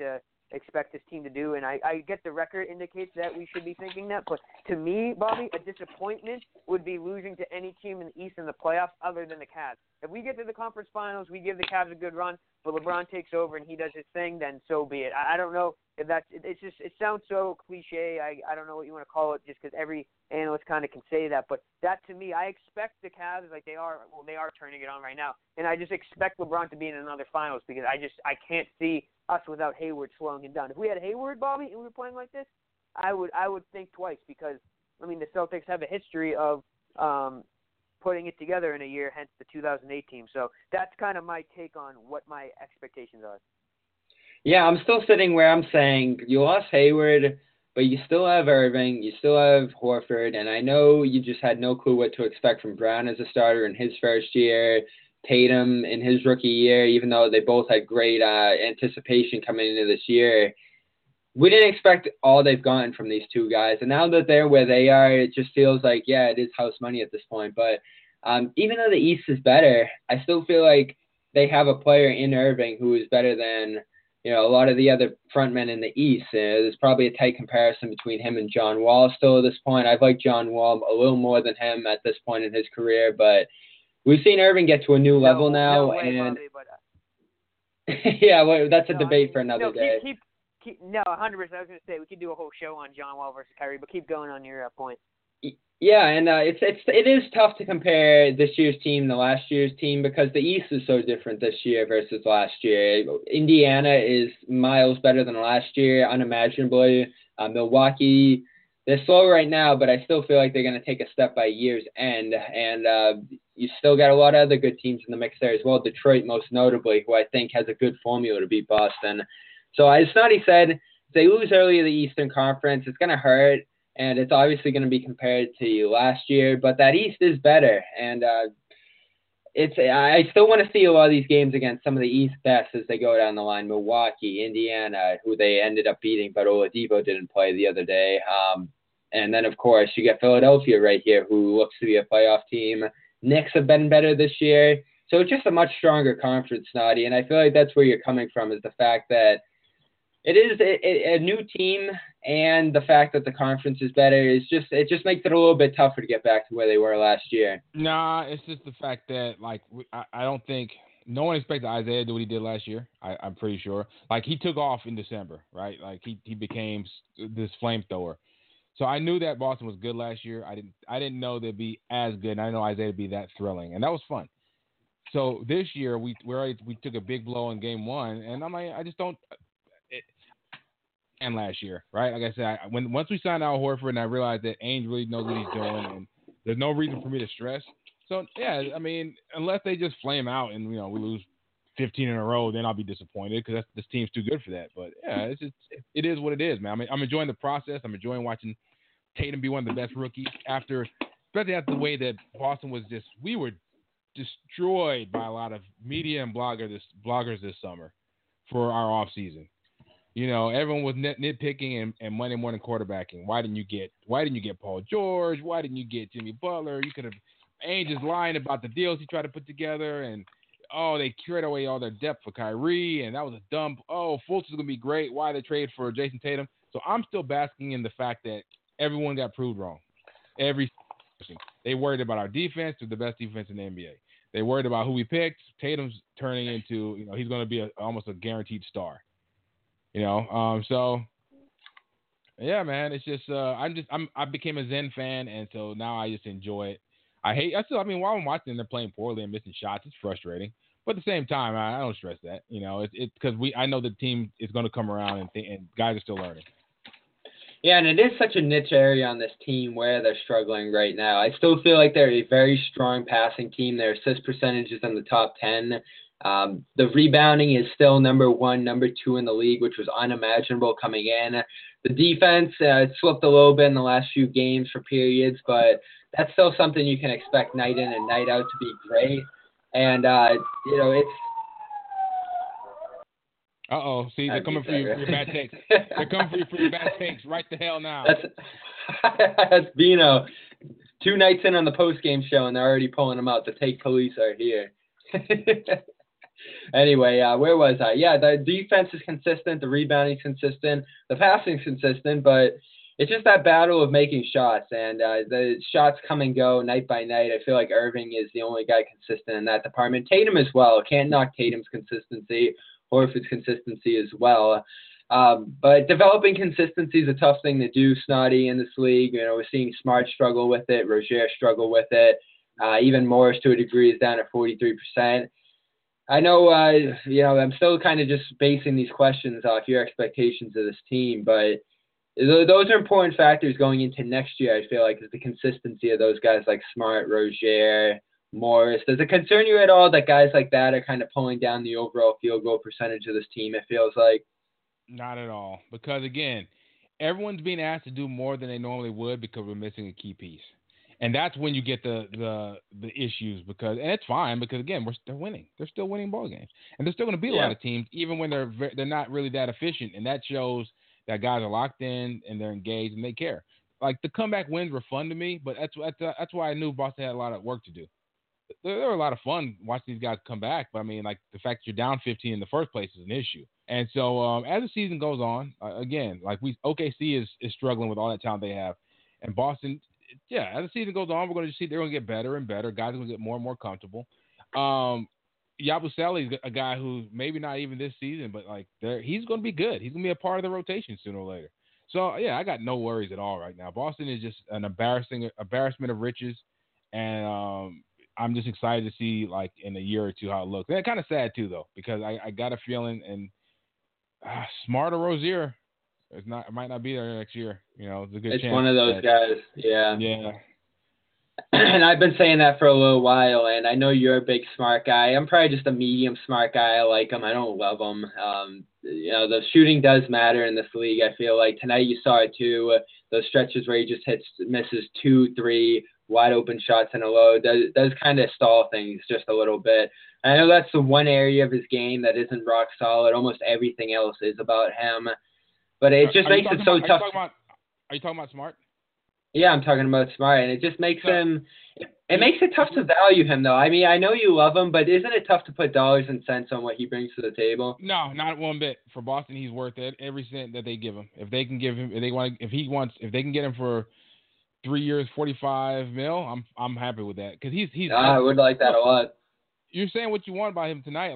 expect this team to do. And I get the record indicates that we should be thinking that. But to me, Bobby, a disappointment would be losing to any team in the East in the playoffs other than the Cavs. If we get to the conference finals, we give the Cavs a good run, but LeBron takes over and he does his thing, then so be it. I don't know if that's – it sounds so cliche. I don't know what you want to call it just because every analyst kind of can say that. But that, to me, I expect the Cavs, like they are turning it on right now. And I just expect LeBron to be in another finals because I can't see us without Hayward slowing him down. If we had Hayward, Bobby, and we were playing like this, I would think twice because, I mean, the Celtics have a history of putting it together in a year, hence the 2008 team. So that's kind of my take on what my expectations are. Yeah, I'm still sitting where I'm saying you lost Hayward, but you still have Irving, you still have Horford, and I know you just had no clue what to expect from Brown as a starter in his first year, Tatum in his rookie year, even though they both had great anticipation coming into this year. We didn't expect all they've gotten from these two guys, and now that they're where they are, it just feels like, yeah, it is house money at this point. But even though the East is better, I still feel like they have a player in Irving who is better than a lot of the other frontmen in the East. There's probably a tight comparison between him and John Wall still at this point. I've liked John Wall a little more than him at this point in his career, but we've seen Irving get to a new level now. And yeah, well, that's a debate for another day. No, 100%. I was going to say we could do a whole show on John Wall versus Kyrie, but keep going on your point. Yeah, and it is tough to compare this year's team to last year's team because the East is so different this year versus last year. Indiana is miles better than last year, unimaginably. Milwaukee, they're slow right now, but I still feel like they're going to take a step by year's end. And you still got a lot of other good teams in the mix there as well. Detroit, most notably, who I think has a good formula to beat Boston. So as Snotty said, if they lose early in the Eastern Conference, it's going to hurt. And it's obviously going to be compared to last year, but that East is better. And I still want to see a lot of these games against some of the East best as they go down the line. Milwaukee, Indiana, who they ended up beating, but Oladipo didn't play the other day. And then, of course, you get Philadelphia right here, who looks to be a playoff team. Knicks have been better this year. So it's just a much stronger conference, Snotty. And I feel like that's where you're coming from, is the fact that it is a new team, and the fact that the conference is better it just makes it a little bit tougher to get back to where they were last year. Nah, it's just the fact that I don't think no one expected Isaiah to do what he did last year. I'm pretty sure. He took off in December, right? He became this flamethrower. So I knew that Boston was good last year. I didn't know they'd be as good. And I didn't know Isaiah would be that thrilling, and that was fun. So this year we took a big blow in Game 1, and I'm like, I just don't. And last year, right? Like I said, once we signed Al Horford and I realized that Ainge really knows what he's doing, and there's no reason for me to stress. So yeah, I mean, unless they just flame out and we lose 15 in a row, then I'll be disappointed because this team's too good for that. But yeah, it is what it is, man. I mean, I'm enjoying the process. I'm enjoying watching Tatum be one of the best rookies especially after the way that Boston we were destroyed by a lot of media and bloggers this summer for our off season. Everyone was nitpicking and Monday morning quarterbacking. Why didn't you get Paul George? Why didn't you get Jimmy Butler? You could have. Ainge is lying about the deals he tried to put together, and they carried away all their depth for Kyrie, and that was a dump. Fultz is gonna be great. Why they trade for Jason Tatum? So I'm still basking in the fact that everyone got proved wrong. They worried about our defense, to the best defense in the NBA. They worried about who we picked. Tatum's turning into he's gonna be almost a guaranteed star. So yeah, man, it's just I became a Zen fan, and so now I just enjoy it. While I'm watching, they're playing poorly and missing shots. It's frustrating, but at the same time, I don't stress that. It's because I know the team is going to come around and guys are still learning. Yeah, and it is such a niche area on this team where they're struggling right now. I still feel like they're a very strong passing team. Their assist percentage is in the top 10. The rebounding is still number 1, number 2 in the league, which was unimaginable coming in. The defense slipped a little bit in the last few games for periods, but that's still something you can expect night in and night out to be great. And, it's... See, they're coming for you for your bad takes. They're coming for you for your bad takes right the hell now. That's Bino. 2 nights in on the post-game show, and they're already pulling them out. The take police are here. Anyway, where was I? Yeah, the defense is consistent, the rebounding is consistent, the passing is consistent, but it's just that battle of making shots, and the shots come and go night by night. I feel like Irving is the only guy consistent in that department. Tatum as well. Can't knock Tatum's consistency, Horford's consistency as well. But developing consistency is a tough thing to do, Snotty, in this league. You know, we're seeing Smart struggle with it, Rozier struggle with it. Even Morris, to a degree, is down at 43%. I know, I'm still kind of just basing these questions off your expectations of this team, but those are important factors going into next year, I feel like, is the consistency of those guys like Smart, Rozier, Morris. Does it concern you at all that guys like that are kind of pulling down the overall field goal percentage of this team, it feels like? Not at all. Because, again, everyone's being asked to do more than they normally would because we're missing a key piece. And that's when you get the issues and it's fine because, again, they're winning. They're still winning ball games. And they're still going to beat a lot of teams even when they're not really that efficient. And that shows that guys are locked in and they're engaged and they care. Like, the comeback wins were fun to me, but that's why I knew Boston had a lot of work to do. They were a lot of fun watching these guys come back, but I mean, like, the fact that you're down 15 in the first place is an issue. And so as the season goes on, again, like OKC is struggling with all that talent they have, and Boston, yeah, as the season goes on, we're going to see they're going to get better and better. Guys are going to get more and more comfortable. Yabusele is a guy who maybe not even this season, but like he's going to be good. He's going to be a part of the rotation sooner or later. So yeah, I got no worries at all right now. Boston is just an embarrassment of riches, and I'm just excited to see like in a year or two how it looks. And kind of sad too though, because I got a feeling and Smart or Rozier, it might not be there next year. You know, it's a good chance. It's one of those guys. Yeah. Yeah. And I've been saying that for a little while, and I know you're a big Smart guy. I'm probably just a medium Smart guy. I like him. I don't love him. The shooting does matter in this league. I feel like tonight you saw it too. Those stretches where he just misses 2-3 wide open shots in a row does kind of stall things just a little bit. And I know that's the one area of his game that isn't rock solid. Almost everything else is about him, but it just makes it so tough. Are you talking about Smart? Yeah, I'm talking about Smart, and it just makes it makes it tough to value him, though. I mean, I know you love him, but isn't it tough to put dollars and cents on what he brings to the table? No, not one bit. For Boston, he's worth it. Every cent that they give him. If they can give him, if they can get him for 3 years, $45 million, I'm happy with that because he's. I would like that a lot. You're saying what you want about him tonight,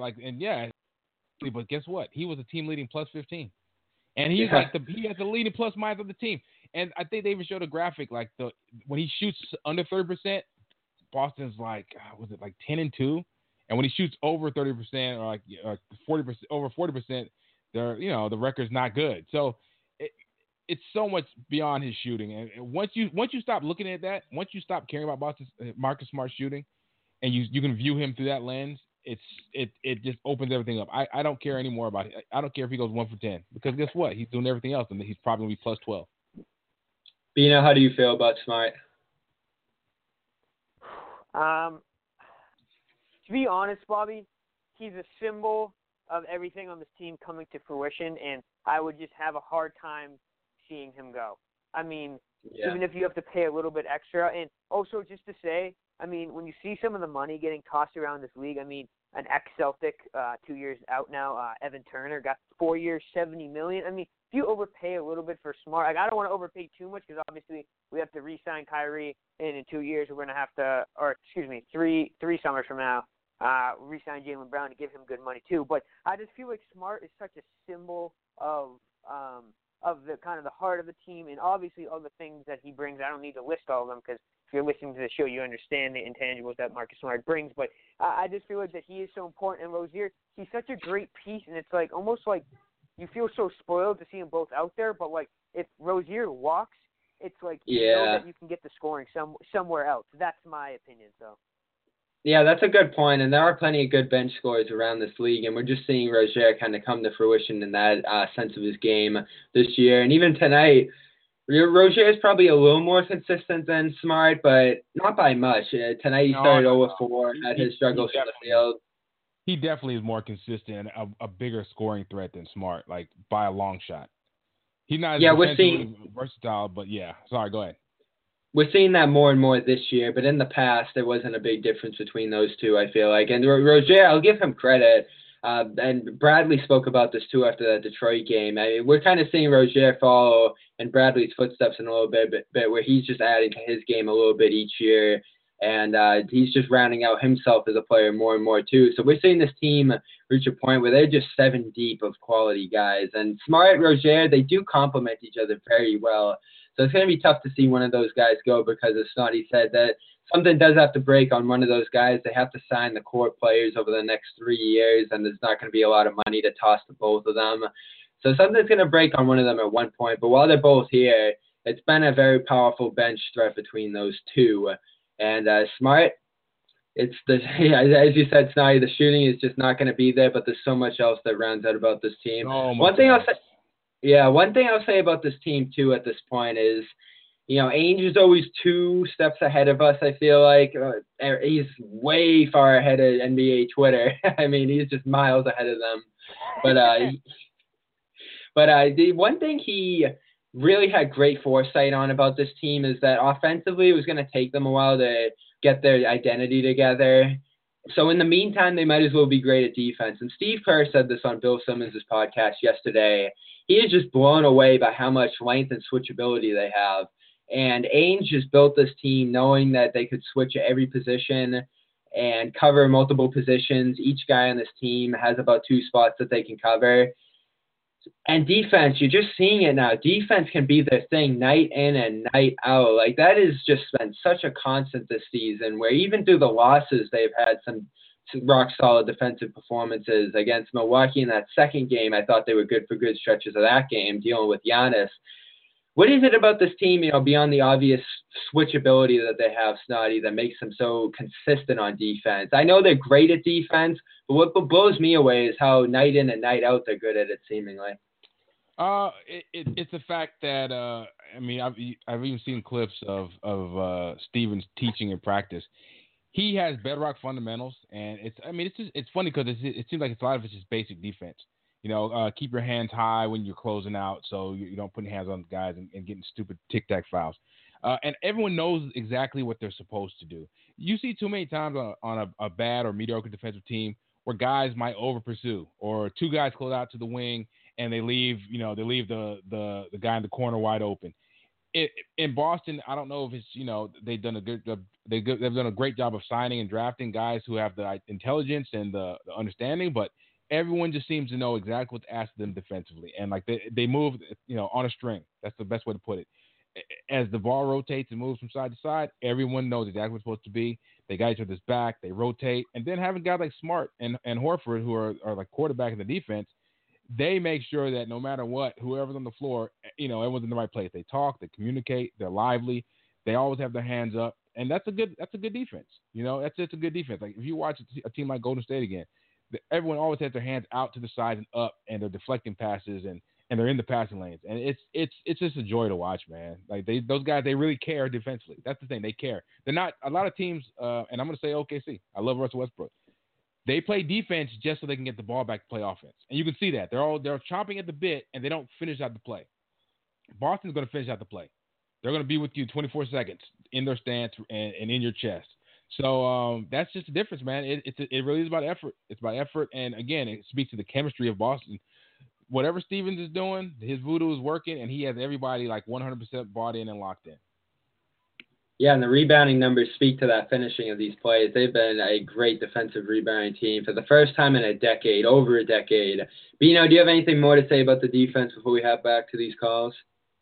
but guess what? He was a team leading plus 15, and he has the leading plus minus of the team. And I think they even showed a graphic like when he shoots under 30%, Boston's like 10-2, and when he shoots over 30% or like 40%, over 40%, the record's not good. So it's so much beyond his shooting. And once you stop looking at that, once you stop caring about Boston's Marcus Smart shooting, and you can view him through that lens, it just opens everything up. I don't care anymore about it. I don't care if he goes 1 for 10 because guess what? He's doing everything else, and he's probably going to be plus 12. Bino, how do you feel about Smart? To be honest, Bobby, he's a symbol of everything on this team coming to fruition, and I would just have a hard time seeing him go. I mean, even if you have to pay a little bit extra. And also just to say, I mean, when you see some of the money getting tossed around this league, I mean, an ex-Celtic, 2 years out now, Evan Turner, got 4 years, $70 million. I mean, if you overpay a little bit for Smart, I don't want to overpay too much because obviously we have to re-sign Kyrie, and in 2 years we're going to have to, three summers from now, re-sign Jaylen Brown to give him good money too. But I just feel like Smart is such a symbol of the kind of the heart of the team, and obviously all the things that he brings. I don't need to list all of them because if you're listening to the show, you understand the intangibles that Marcus Smart brings. But I just feel like that he is so important. And Rozier, he's such a great piece, and it's like almost like you feel so spoiled to see them both out there. But like if Rozier walks, it's like you know that you can get the scoring somewhere else. That's my opinion. So. Yeah, that's a good point, and there are plenty of good bench scorers around this league, and we're just seeing Rozier kind of come to fruition in that sense of his game this year. And even tonight, Rozier is probably a little more consistent than Smart, but not by much. Tonight he started 0-4, had his struggles from the field. He definitely is more consistent and a bigger scoring threat than Smart, like by a long shot. He's not as versatile, but yeah. Sorry, go ahead. we're seeing that more and more this year, but in the past, there wasn't a big difference between those two, I feel like. And Rozier, I'll give him credit. And Bradley spoke about this too after that Detroit game. I mean, we're kind of seeing Rozier follow in Bradley's footsteps in a little bit where he's just adding to his game a little bit each year. And he's just rounding out himself as a player more and more too. So we're seeing this team reach a point where they're just 7 deep of quality guys. And Smart, Rozier, they do complement each other very well. So it's going to be tough to see one of those guys go because, as Snotty said, that something does have to break on one of those guys. They have to sign the core players over the next 3 years, and there's not going to be a lot of money to toss to both of them. So something's going to break on one of them at one point. But while they're both here, it's been a very powerful bench threat between those two. And Smart, it's as you said, Snotty, the shooting is just not going to be there, but there's so much else that rounds out about this team. One thing I'll say about this team, too, at this point is, Ainge is always 2 steps ahead of us, I feel like. He's way far ahead of NBA Twitter. I mean, he's just miles ahead of them. But the one thing he really had great foresight on about this team is that offensively it was going to take them a while to get their identity together. So in the meantime, they might as well be great at defense. And Steve Kerr said this on Bill Simmons' podcast yesterday. He is just blown away by how much length and switchability they have. And Ainge just built this team knowing that they could switch at every position and cover multiple positions. Each guy on this team has about 2 spots that they can cover. And defense, you're just seeing it now. Defense can be their thing night in and night out. Like, that has just been such a constant this season, where even through the losses, they've had some rock-solid defensive performances. Against Milwaukee in that second game, I thought they were good for good stretches of that game, dealing with Giannis. What is it about this team, beyond the obvious switchability that they have, Snotty, that makes them so consistent on defense? I know they're great at defense, but what blows me away is how night in and night out they're good at it, seemingly. It's the fact that I've even seen clips of Stevens teaching in practice. He has bedrock fundamentals, and it's funny because it seems like a lot of it's just basic defense. Keep your hands high when you're closing out so you don't put your hands on guys and getting stupid tic-tac fouls. And everyone knows exactly what they're supposed to do. You see too many times on a bad or mediocre defensive team where guys might over-pursue, or 2 guys close out to the wing and they leave the guy in the corner wide open. In Boston, I don't know if it's, they've done a great job of signing and drafting guys who have the intelligence and the understanding, but everyone just seems to know exactly what to ask them defensively. And like they move, on a string. That's the best way to put it. As the ball rotates and moves from side to side, everyone knows exactly what's supposed to be. They got each other's back. They rotate. And then having guys like Smart and Horford, who are like quarterback in the defense, they make sure that no matter what, whoever's on the floor, everyone's in the right place. They talk, they communicate, they're lively. They always have their hands up. And that's a good defense. That's just a good defense. Like if you watch a team like Golden State again, everyone always has their hands out to the side and up, and they're deflecting passes and they're in the passing lanes. And it's just a joy to watch, man. Like those guys, they really care defensively. That's the thing. They care. They're not a lot of teams, and I'm going to say OKC. I love Russell Westbrook. They play defense just so they can get the ball back to play offense. And you can see that. They're chomping at the bit, and they don't finish out the play. Boston's going to finish out the play. They're going to be with you 24 seconds in their stance and in your chest. So that's just the difference, man. It really is about effort. It's about effort, and again, it speaks to the chemistry of Boston. Whatever Stevens is doing, his voodoo is working, and he has everybody like 100% bought in and locked in. Yeah, and the rebounding numbers speak to that finishing of these plays. They've been a great defensive rebounding team for the first time in over a decade. Bino, do you have anything more to say about the defense before we head back to these calls?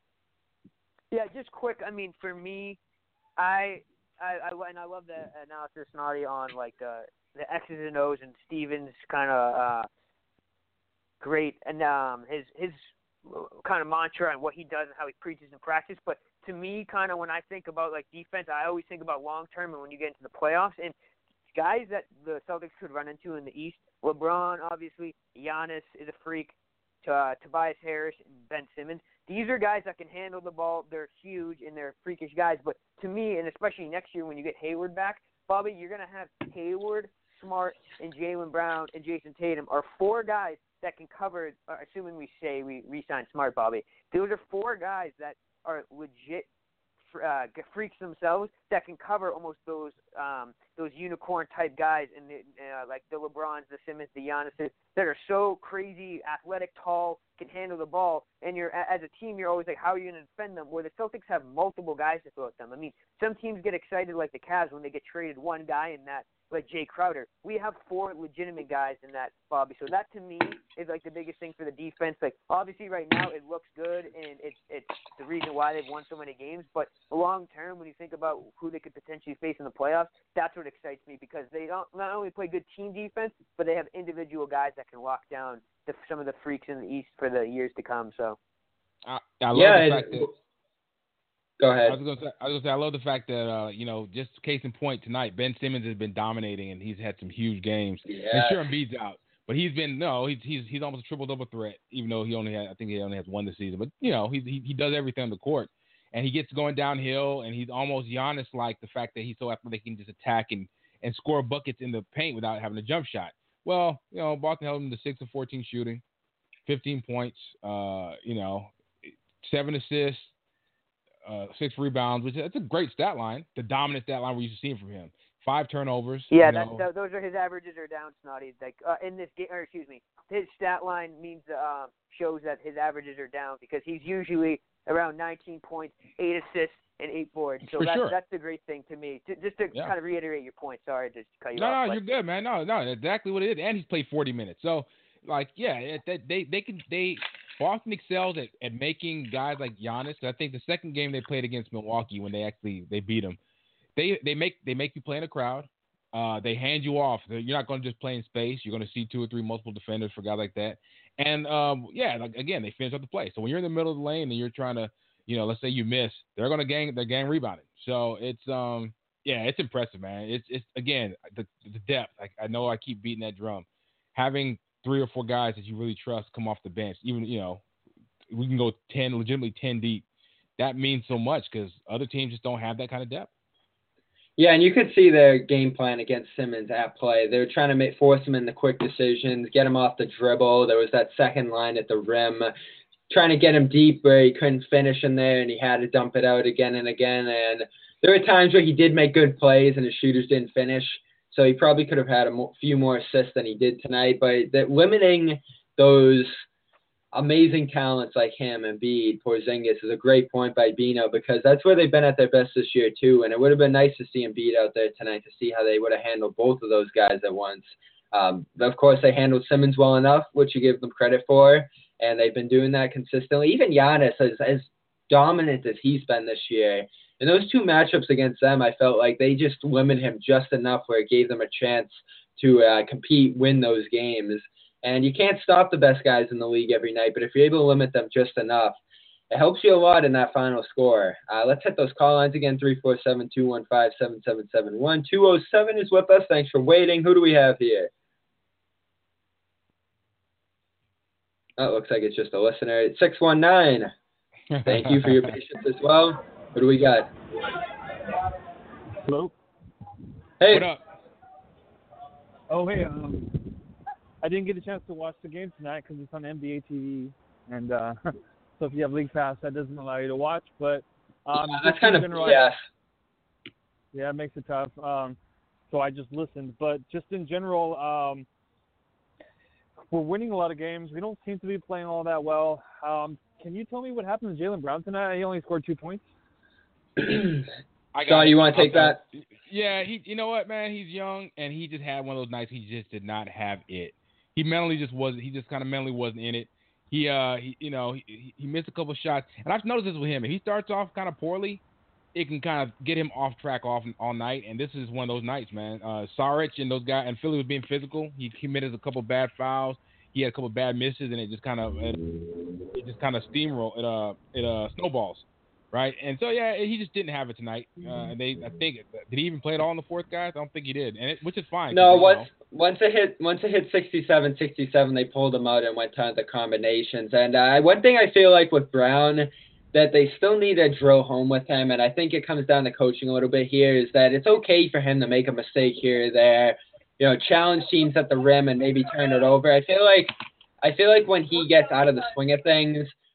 Yeah, just quick. I mean, for me, I love the analysis, Snotty, on like the X's and O's and Stevens kind of great, and his kind of mantra and what he does and how he preaches in practice. But to me, kind of when I think about like defense, I always think about long term and when you get into the playoffs and guys that the Celtics could run into in the East. LeBron, obviously, Giannis is a freak. Tobias Harris and Ben Simmons. These are guys that can handle the ball. They're huge and they're freakish guys. But to me, and especially next year when you get Hayward back, Bobby, you're going to have Hayward, Smart, and Jaylen Brown and Jason Tatum are 4 guys that can cover, assuming we say we re-sign Smart, Bobby. Those are 4 guys that are legit freaks themselves that can cover almost those unicorn type guys and like the LeBrons, the Simmons, the Giannis that are so crazy, athletic, tall, can handle the ball. And you're as a team, you're always like, how are you going to defend them? Where the Celtics have multiple guys to throw at them. I mean, some teams get excited like the Cavs when they get traded one guy in that, like Jay Crowder. We have 4 legitimate guys in that, Bobby. So that to me is like the biggest thing for the defense. Like obviously right now it looks good and it's the reason why they've won so many games. But long term, when you think about who they could potentially face in the playoffs, that's what excites me because they don't not only play good team defense, but they have individual guys that can lock down some of the freaks in the East for the years to come. So I love the fact that. Go ahead. I was gonna say I love the fact that just case in point tonight, Ben Simmons has been dominating and he's had some huge games. Yeah. And sure, Embiid's out, but he's almost a triple-double threat, even though he only has 1 this season. But he does everything on the court, and he gets going downhill, and he's almost Giannis-like. The fact that he's so athletic, he can just attack and score buckets in the paint without having a jump shot. Well, Boston held him to 6 of 14 shooting, 15 points, 7 assists. 6 rebounds, which that's a great stat line. The dominant stat line we're used to seeing from him. 5 turnovers. Yeah, those are his averages are down, Snotty. Like in this game, or excuse me, his stat line means shows that his averages are down because he's usually around 19 points, 8 assists, and 8 boards. So that's the great thing to me. Just to kind of reiterate your point. Sorry to cut you off. No, you're good, man. No, exactly what it is. And he's played 40 minutes. So, Boston excels at making guys like Giannis. I think the second game they played against Milwaukee when they beat them, they make you play in a crowd. They hand you off. You're not going to just play in space. You're going to see 2 or 3 multiple defenders for guys like that. And again, they finish up the play. So when you're in the middle of the lane and you're trying to, let's say you miss, they're going to gang rebounding. So it's it's impressive, man. It's again the depth. I know I keep beating that drum. Having 3 or 4 guys that you really trust come off the bench, even, we can go legitimately 10 deep. That means so much because other teams just don't have that kind of depth. Yeah, and you could see their game plan against Simmons at play. They were trying to force him into quick decisions, get him off the dribble. There was that second line at the rim, trying to get him deep where he couldn't finish in there, and he had to dump it out again and again. And there were times where he did make good plays and his shooters didn't finish. So he probably could have had a few more assists than he did tonight. But limiting those amazing talents like him, Embiid, Porzingis, is a great point by Bino because that's where they've been at their best this year too. And it would have been nice to see Embiid out there tonight to see how they would have handled both of those guys at once. Of course, they handled Simmons well enough, which you give them credit for. And they've been doing that consistently. Even Giannis, as dominant as he's been this year, in those 2 matchups against them, I felt like they just limited him just enough where it gave them a chance to compete, win those games. And you can't stop the best guys in the league every night, but if you're able to limit them just enough, it helps you a lot in that final score. Let's hit those call lines again, 347-215-7771. 207 is with us. Thanks for waiting. Who do we have here? Oh, it looks like it's just a listener. It's 619. Thank you for your patience as well. What do we got? Hello. Hey. What up? Oh, hey. I didn't get a chance to watch the game tonight because it's on NBA TV, and so if you have League Pass, that doesn't allow you to watch. But that's kind of yeah, it makes it tough. So I just listened. But just in general, we're winning a lot of games. We don't seem to be playing all that well. Can you tell me what happened to Jaylen Brown tonight? He only scored 2 points. Scott, you want to take that? Yeah, you know what, man? He's young, and he just had one of those nights he just did not have it. He mentally just wasn't. He just kind of mentally wasn't in it. He missed a couple shots, and I've noticed this with him. If he starts off kind of poorly, it can kind of get him off track all night. And this is one of those nights, man. Saric and those guys, and Philly was being physical. He committed a couple bad fouls. He had a couple bad misses, and it just kind of steamrolled. It snowballs. Right, and so he just didn't have it tonight. And I think, did he even play it all in the fourth, guys? I don't think he did, which is fine. No, once it hit 67, they pulled him out and went on the combinations. And one thing I feel like with Brown that they still need to drill home with him, and I think it comes down to coaching a little bit here, is that it's okay for him to make a mistake here or there, challenge teams at the rim and maybe turn it over. I feel like when he gets out of the swing of things,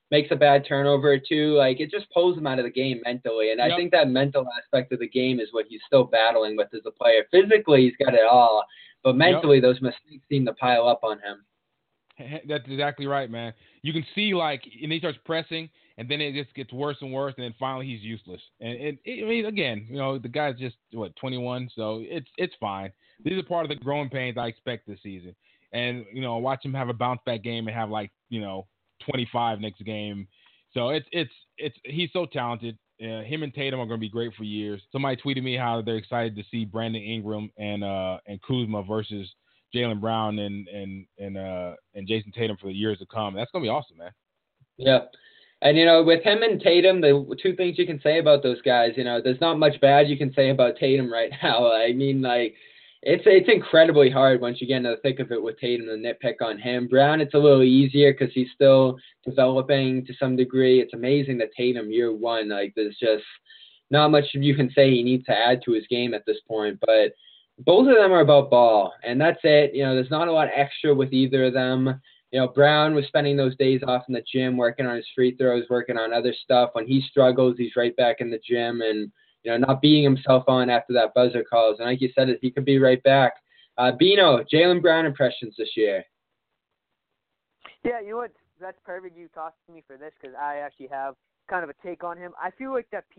makes a bad turnover or two, like it just pulls him out of the game mentally. And I think that mental aspect of the game is what he's still battling with as a player. Physically, he's got it all, but mentally, those mistakes seem to pile up on him. That's exactly right, man. You can see, like, and he starts pressing, and then it just gets worse and worse, and then finally he's useless. And I mean, again, the guy's just 21, so it's fine. These are part of the growing pains I expect this season. And watch him have a bounce back game and have 25 next game. So he's so talented. Him and Tatum are going to be great for years. Somebody tweeted me how they're excited to see Brandon Ingram and Kuzma versus Jaylen Brown and Jason Tatum for the years to come. That's going to be awesome, man. Yeah. And, with him and Tatum, the two things you can say about those guys, there's not much bad you can say about Tatum right now. I mean, it's incredibly hard once you get into the thick of it with Tatum to nitpick on him. Brown, it's a little easier because he's still developing to some degree. It's amazing that Tatum, year one, there's just not much you can say he needs to add to his game at this point. But both of them are about ball, and that's it. There's not a lot extra with either of them. Brown was spending those days off in the gym working on his free throws, working on other stuff. When he struggles, he's right back in the gym and, not beating himself on after that buzzer calls. And like you said, he could be right back. Bino, Jaylen Brown impressions this year. Yeah, you know what? That's perfect you talked to me for this because I actually have kind of a take on him. I feel like that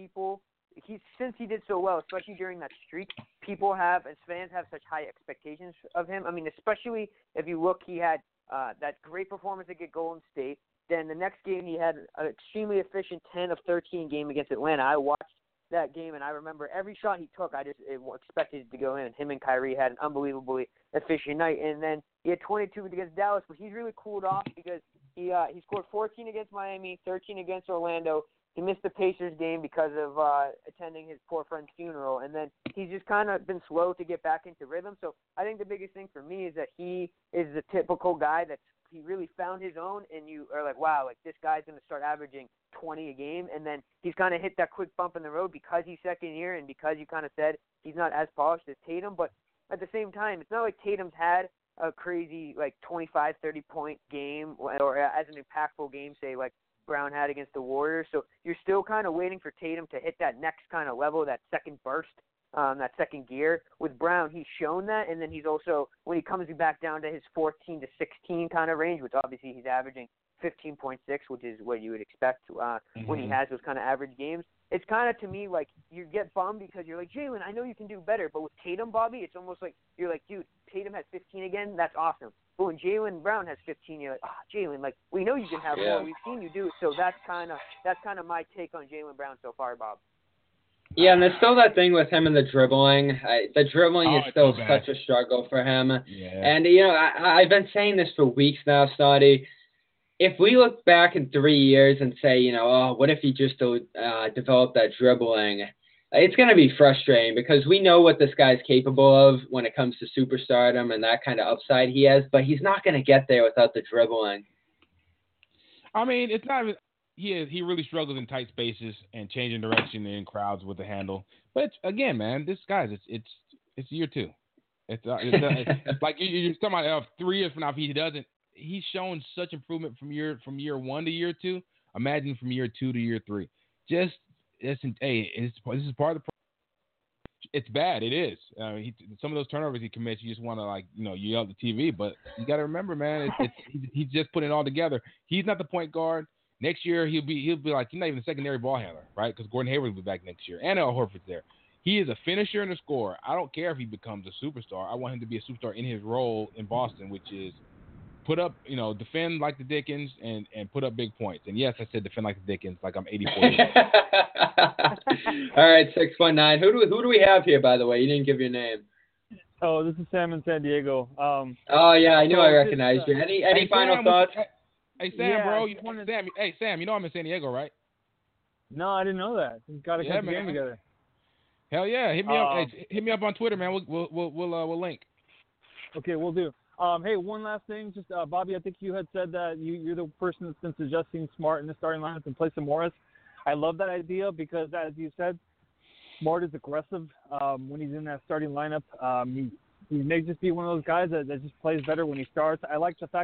since he did so well, especially during that streak, as fans have such high expectations of him. I mean, especially if you look, he had that great performance against Golden State. Then the next game, he had an extremely efficient 10 of 13 game against Atlanta. I watched that game, and I remember every shot he took, I just expected it to go in. Him and Kyrie had an unbelievably efficient night. And then he had 22 against Dallas, but he's really cooled off because he scored 14 against Miami, 13 against Orlando. He missed the Pacers game because of attending his poor friend's funeral, and then he's just kind of been slow to get back into rhythm. So I think the biggest thing for me is that he is the typical guy he really found his own, and you are like, wow, this guy's going to start averaging 20 a game, and then he's kind of hit that quick bump in the road because he's second year and because you kind of said he's not as polished as Tatum. But at the same time, it's not like Tatum's had a crazy 25, 30-point game or as an impactful game, say Brown had against the Warriors. So you're still kind of waiting for Tatum to hit that next kind of level, that second burst, that second gear. With Brown, he's shown that, and then he's also, when he comes back down to his 14 to 16 kind of range, which obviously he's averaging 15.6, which is what you would expect when he has those kind of average games. It's kind of, to me, you get bummed because you're like, Jaylen, I know you can do better. But with Tatum, Bobby, it's almost like you're like, dude, Tatum has 15 again, that's awesome. But when Jaylen Brown has 15, you're like, Jaylen, we know you can have more. We've seen you do it. So that's kind of my take on Jaylen Brown so far, Bob. Yeah, and there's still that thing with him and the dribbling. The dribbling is still such a struggle for him. Yeah. And, I've been saying this for weeks now, Snotty. If we look back in 3 years and say, what if he just developed that dribbling, it's going to be frustrating because we know what this guy's capable of when it comes to superstardom and that kind of upside he has, but he's not going to get there without the dribbling. I mean, it's not even – he really struggles in tight spaces and changing direction in crowds with the handle. But, again, man, this guy's it's year two. It's like you're talking about 3 years from now if he doesn't. He's shown such improvement from year 1 to year 2. Imagine from year 2 to year 3. This is part of the. It's bad. It is. Some of those turnovers he commits, you just want to yell at the TV. But you got to remember, man, he's just putting it all together. He's not the point guard. Next year he'll be like he's not even a secondary ball handler, right? Because Gordon Hayward will be back next year, and Al Horford's there. He is a finisher and a scorer. I don't care if he becomes a superstar. I want him to be a superstar in his role in Boston, which is put up, defend like the Dickens and put up big points. And yes, I said defend like the Dickens, like I'm 84 years old. All right, 619. Who do we have here, by the way? You didn't give your name. Oh, this is Sam in San Diego. Oh yeah, I knew I recognized you. Any final thoughts? Hey Sam, bro. Sam, you know I'm in San Diego, right? No, I didn't know that. We got to catch the game together. Hell yeah, hit me up. Hit me up on Twitter, man. We'll link. Okay, we'll do. Hey, one last thing. Just Bobby, I think you had said that you're the person that's been suggesting Smart in the starting lineup and play some Morris. I love that idea because, as you said, Smart is aggressive when he's in that starting lineup. He may just be one of those guys that just plays better when he starts. I like the fact that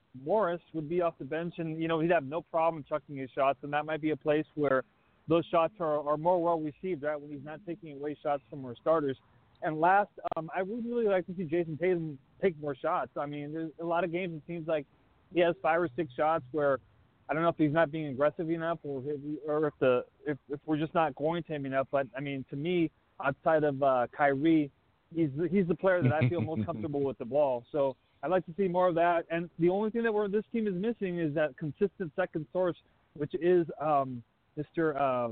Morris would be off the bench, and he'd have no problem chucking his shots, and that might be a place where those shots are more well received, right? When he's not taking away shots from our starters. And last, I would really like to see Jason Tatum take more shots. I mean, there's a lot of games it seems like he has 5 or 6 shots where I don't know if he's not being aggressive enough, or if we're just not going to him enough. But I mean, to me, outside of Kyrie, he's the player that I feel most comfortable with the ball. So I'd like to see more of that. And the only thing that this team is missing is that consistent second source, which is Mr.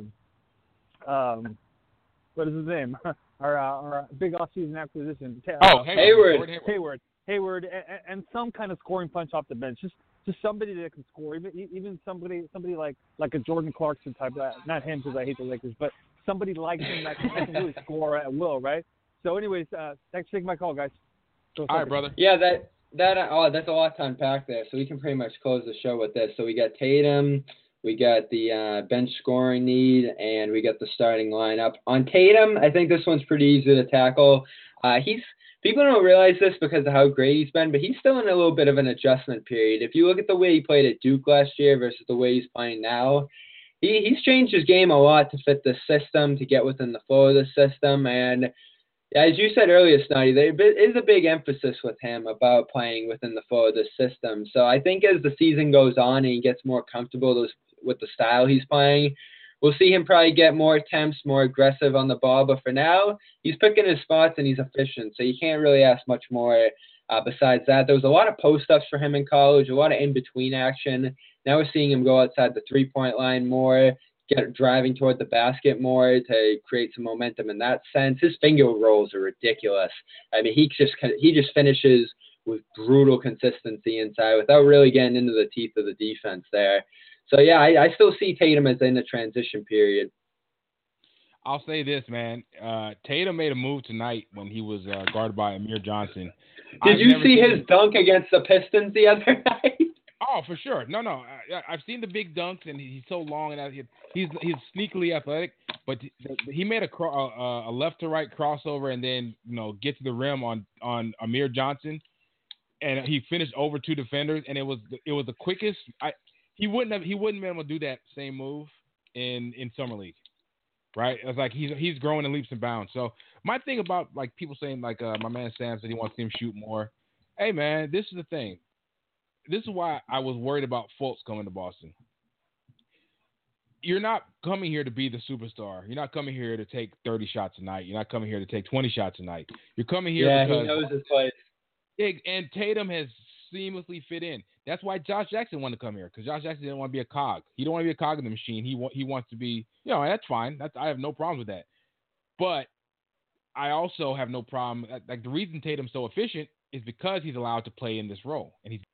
What is his name? our big offseason acquisition. Hayward. Hayward, and some kind of scoring punch off the bench. Just somebody that can score, even somebody like a Jordan Clarkson type. Not him, because I hate the Lakers, but somebody like him that can really score at will, right? So, anyways, thanks for taking my call, guys. All right, brother. Yeah, that's a lot to unpack there. So we can pretty much close the show with this. So we got Tatum, we got the bench scoring need, and we got the starting lineup. On Tatum, I think this one's pretty easy to tackle. People don't realize this because of how great he's been, but he's still in a little bit of an adjustment period. If you look at the way he played at Duke last year versus the way he's playing now, he's changed his game a lot to fit the system, to get within the flow of the system. And as you said earlier, Snotty, there is a big emphasis with him about playing within the flow of the system. So I think as the season goes on and he gets more comfortable with the style he's playing, we'll see him probably get more attempts, more aggressive on the ball. But for now, he's picking his spots and he's efficient. So you can't really ask much more besides that. There was a lot of post-ups for him in college, a lot of in-between action. Now we're seeing him go outside the three-point line more, driving toward the basket more to create some momentum in that sense. His finger rolls are ridiculous. I mean, he just finishes with brutal consistency inside without really getting into the teeth of the defense there. So, yeah, I still see Tatum as in the transition period. I'll say this, man. Tatum made a move tonight when he was guarded by Amir Johnson. Did you see his dunk against the Pistons the other night? Oh, for sure. No. I've seen the big dunks, and he's so long, and he's sneakily athletic. But he made a left to right crossover, and then get to the rim on Amir Johnson, and he finished over 2 defenders, and it was the quickest. He wouldn't been able to do that same move in summer league, right? It's like he's growing in leaps and bounds. So my thing about like people saying like my man Sam said he wants to see him shoot more. Hey man, this is the thing. This is why I was worried about Fultz coming to Boston. You're not coming here to be the superstar. You're not coming here to take 30 shots a night. You're not coming here to take 20 shots a night. You're coming here because he knows his place. And Tatum has seamlessly fit in. That's why Josh Jackson wanted to come here, because Josh Jackson didn't want to be a cog. He don't want to be a cog in the machine. He wants to be, that's fine. I have no problem with that. But I also have no problem. Like the reason Tatum's so efficient is because he's allowed to play in this role, and he's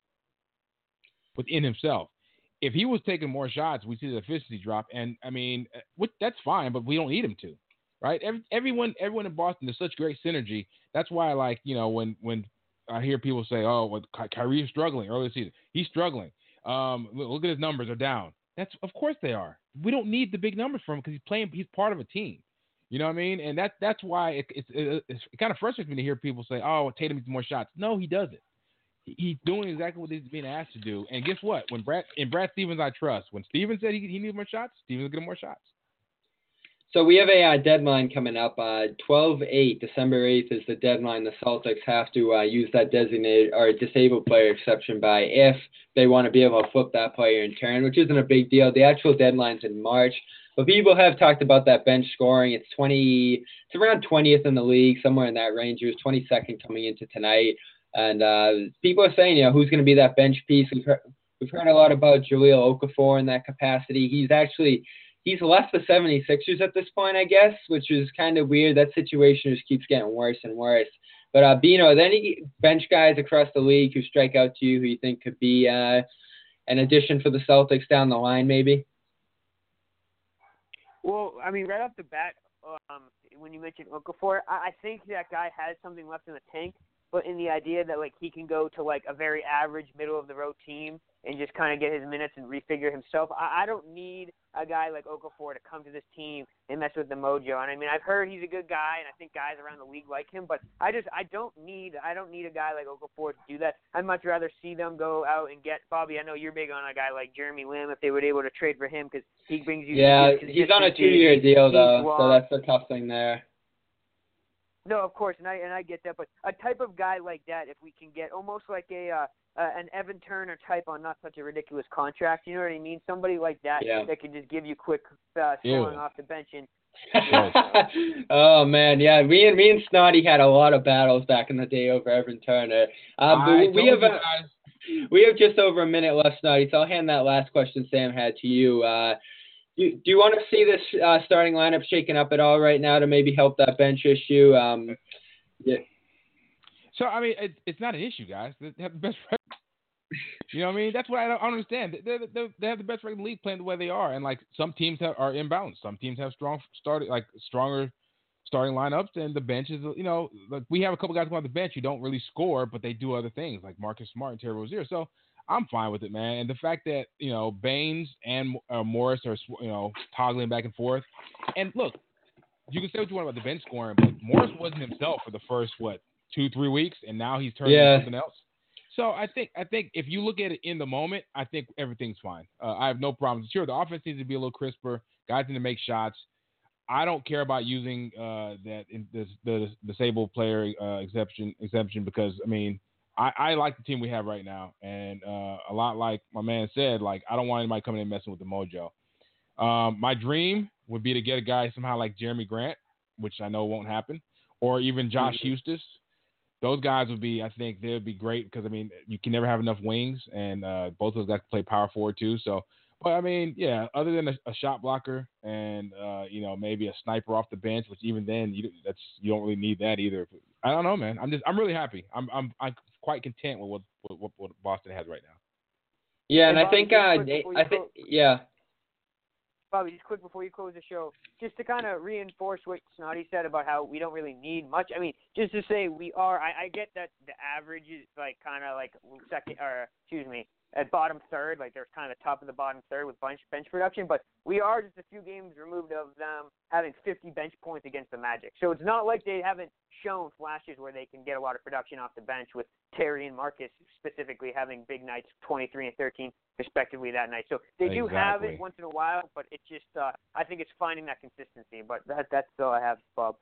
within himself. If he was taking more shots, we see the efficiency drop. And I mean, that's fine, but we don't need him to, right? Everyone in Boston, there's such great synergy. That's why, like, when I hear people say, "Oh, well, Kyrie is struggling early this season. He's struggling. Look at his numbers are down." Of course they are. We don't need the big numbers from him because he's part of a team. You know what I mean? And that's why it kind of frustrates me to hear people say, "Oh, Tatum needs more shots." No, he doesn't. He's doing exactly what he's being asked to do. And guess what? When Brad Stevens, I trust. When Stevens said he needs more shots, Stevens will get him more shots. So we have a deadline coming up. 12/8, December 8th is the deadline. The Celtics have to use that designated or disabled player exception by if they want to be able to flip that player in turn, which isn't a big deal. The actual deadline's in March. But people have talked about that bench scoring. It's around 20th in the league, somewhere in that range. It was 22nd coming into tonight. And people are saying, who's going to be that bench piece? We've heard a lot about Jahlil Okafor in that capacity. He's left the 76ers at this point, I guess, which is kind of weird. That situation just keeps getting worse and worse. But, Bino, are there any bench guys across the league who strike out to you who you think could be an addition for the Celtics down the line maybe? Well, I mean, right off the bat, when you mentioned Okafor, I think that guy has something left in the tank, but in the idea that, like, he can go to, like, a very average middle-of-the-road team and just kind of get his minutes and refigure himself. I don't need a guy like Okafor to come to this team and mess with the mojo. And I mean, I've heard he's a good guy, and I think guys around the league like him. But I don't need a guy like Okafor to do that. I'd much rather see them go out and get Bobby. I know you're big on a guy like Jeremy Lamb if they were able to trade for him because he brings you. Yeah, he's on a 2-year deal though, so that's the tough thing there. No, of course, and I get that, but a type of guy like that, if we can get almost like an Evan Turner type on not such a ridiculous contract, you know what I mean? Somebody like that that can just give you quick scoring off the bench. And oh man, yeah, me and Snotty had a lot of battles back in the day over Evan Turner. But we have just over a minute left, Snotty, so I'll hand that last question Sam had to you. Do you want to see this starting lineup shaken up at all right now to maybe help that bench issue? Yeah. So, I mean, it's not an issue, guys. They have the best record. You know what I mean? That's what I don't understand. They have the best record in the league playing the way they are. And, like, some teams are imbalanced. Some teams have stronger starting lineups, and the bench is, you know, like we have a couple guys on the bench who don't really score, but they do other things, like Marcus Smart and Terry Rozier. So, I'm fine with it, man. And the fact that, you know, Baines and Morris are, you know, toggling back and forth. And look, you can say what you want about the bench scoring, but Morris wasn't himself for the first, 2-3 weeks, and now he's turning into something else. So I think if you look at it in the moment, I think everything's fine. I have no problems. Sure, the offense needs to be a little crisper. Guys need to make shots. I don't care about using the disabled player exception because, I mean, I like the team we have right now, and a lot like my man said, like I don't want anybody coming in messing with the mojo. My dream would be to get a guy somehow like Jeremy Grant, which I know won't happen, or even Josh Huestis. Those guys would be, I think, they would be great because I mean you can never have enough wings, and both those guys can play power forward too. So, but I mean, yeah, other than a shot blocker and you know maybe a sniper off the bench, which even then you don't really need that either. I don't know, man. I'm really happy. I'm quite content with what Boston has right now. Yeah, and Bobby, I think yeah. Bobby, just quick before you close the show, just to kind of reinforce what Snotty said about how we don't really need much. I mean, just to say I get that the average is like kind of like at bottom third, like they're kind of top of the bottom third with bench production, but we are just a few games removed of them having 50 bench points against the Magic. So it's not like they haven't shown flashes where they can get a lot of production off the bench with Terry and Marcus specifically having big nights, 23 and 13 respectively that night. So they do have it once in a while, but it's just I think it's finding that consistency. But that's all I have, Bob.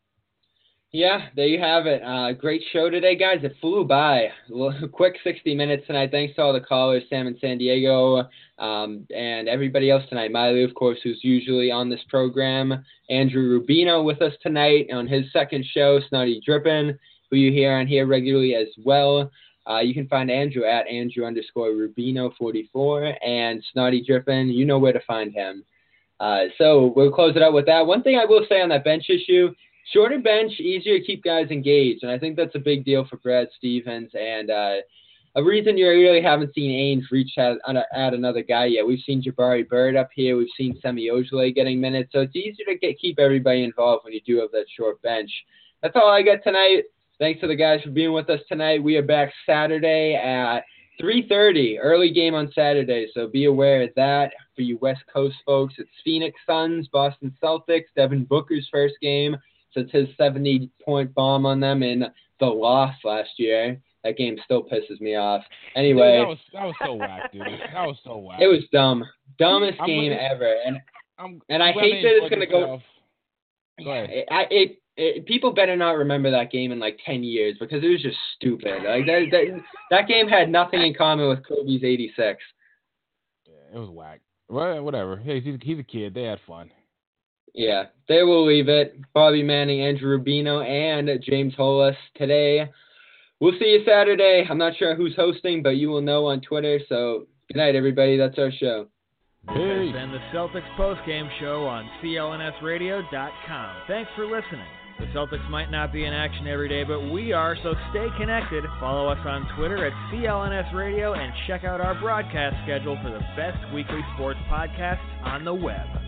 Yeah, there you have it. Great show today, guys. It flew by. Quick 60 minutes tonight. Thanks to all the callers, Sam in San Diego, and everybody else tonight. Miley, of course, who's usually on this program. Andrew Rubino with us tonight on his second show, Snotty Drippin', who you hear on here regularly as well. You can find Andrew at Andrew_Rubino44 and Snotty Drippin'. You know where to find him. So we'll close it out with that. One thing I will say on that bench issue, shorter bench, easier to keep guys engaged, and I think that's a big deal for Brad Stevens, and a reason you really haven't seen Ainge reach out at another guy yet. We've seen Jabari Bird up here. We've seen Semi Ojeleye getting minutes, so it's easier to keep everybody involved when you do have that short bench. That's all I got tonight. Thanks to the guys for being with us tonight. We are back Saturday at 3:30, early game on Saturday, so be aware of that. For you West Coast folks, it's Phoenix Suns, Boston Celtics, Devin Booker's first game. So it's his 70-point bomb on them in the loss last year. That game still pisses me off. Anyway. Dude, that was so whack, dude. That was so whack. It was dumb. Dumbest game ever. And I hate that it's going to go. Go ahead. People better not remember that game in like 10 years because it was just stupid. Like that game had nothing in common with Kobe's 86. Yeah, it was whack. Well, whatever. Hey, he's a kid. They had fun. Yeah, they will leave it. Bobby Manning, Andrew Rubino, and James Hollis today. We'll see you Saturday. I'm not sure who's hosting, but you will know on Twitter. So good night, everybody. That's our show. This has been the Celtics postgame show on CLNSradio.com. Thanks for listening. The Celtics might not be in action every day, but we are, so stay connected. Follow us on Twitter at CLNS Radio and check out our broadcast schedule for the best weekly sports podcasts on the web.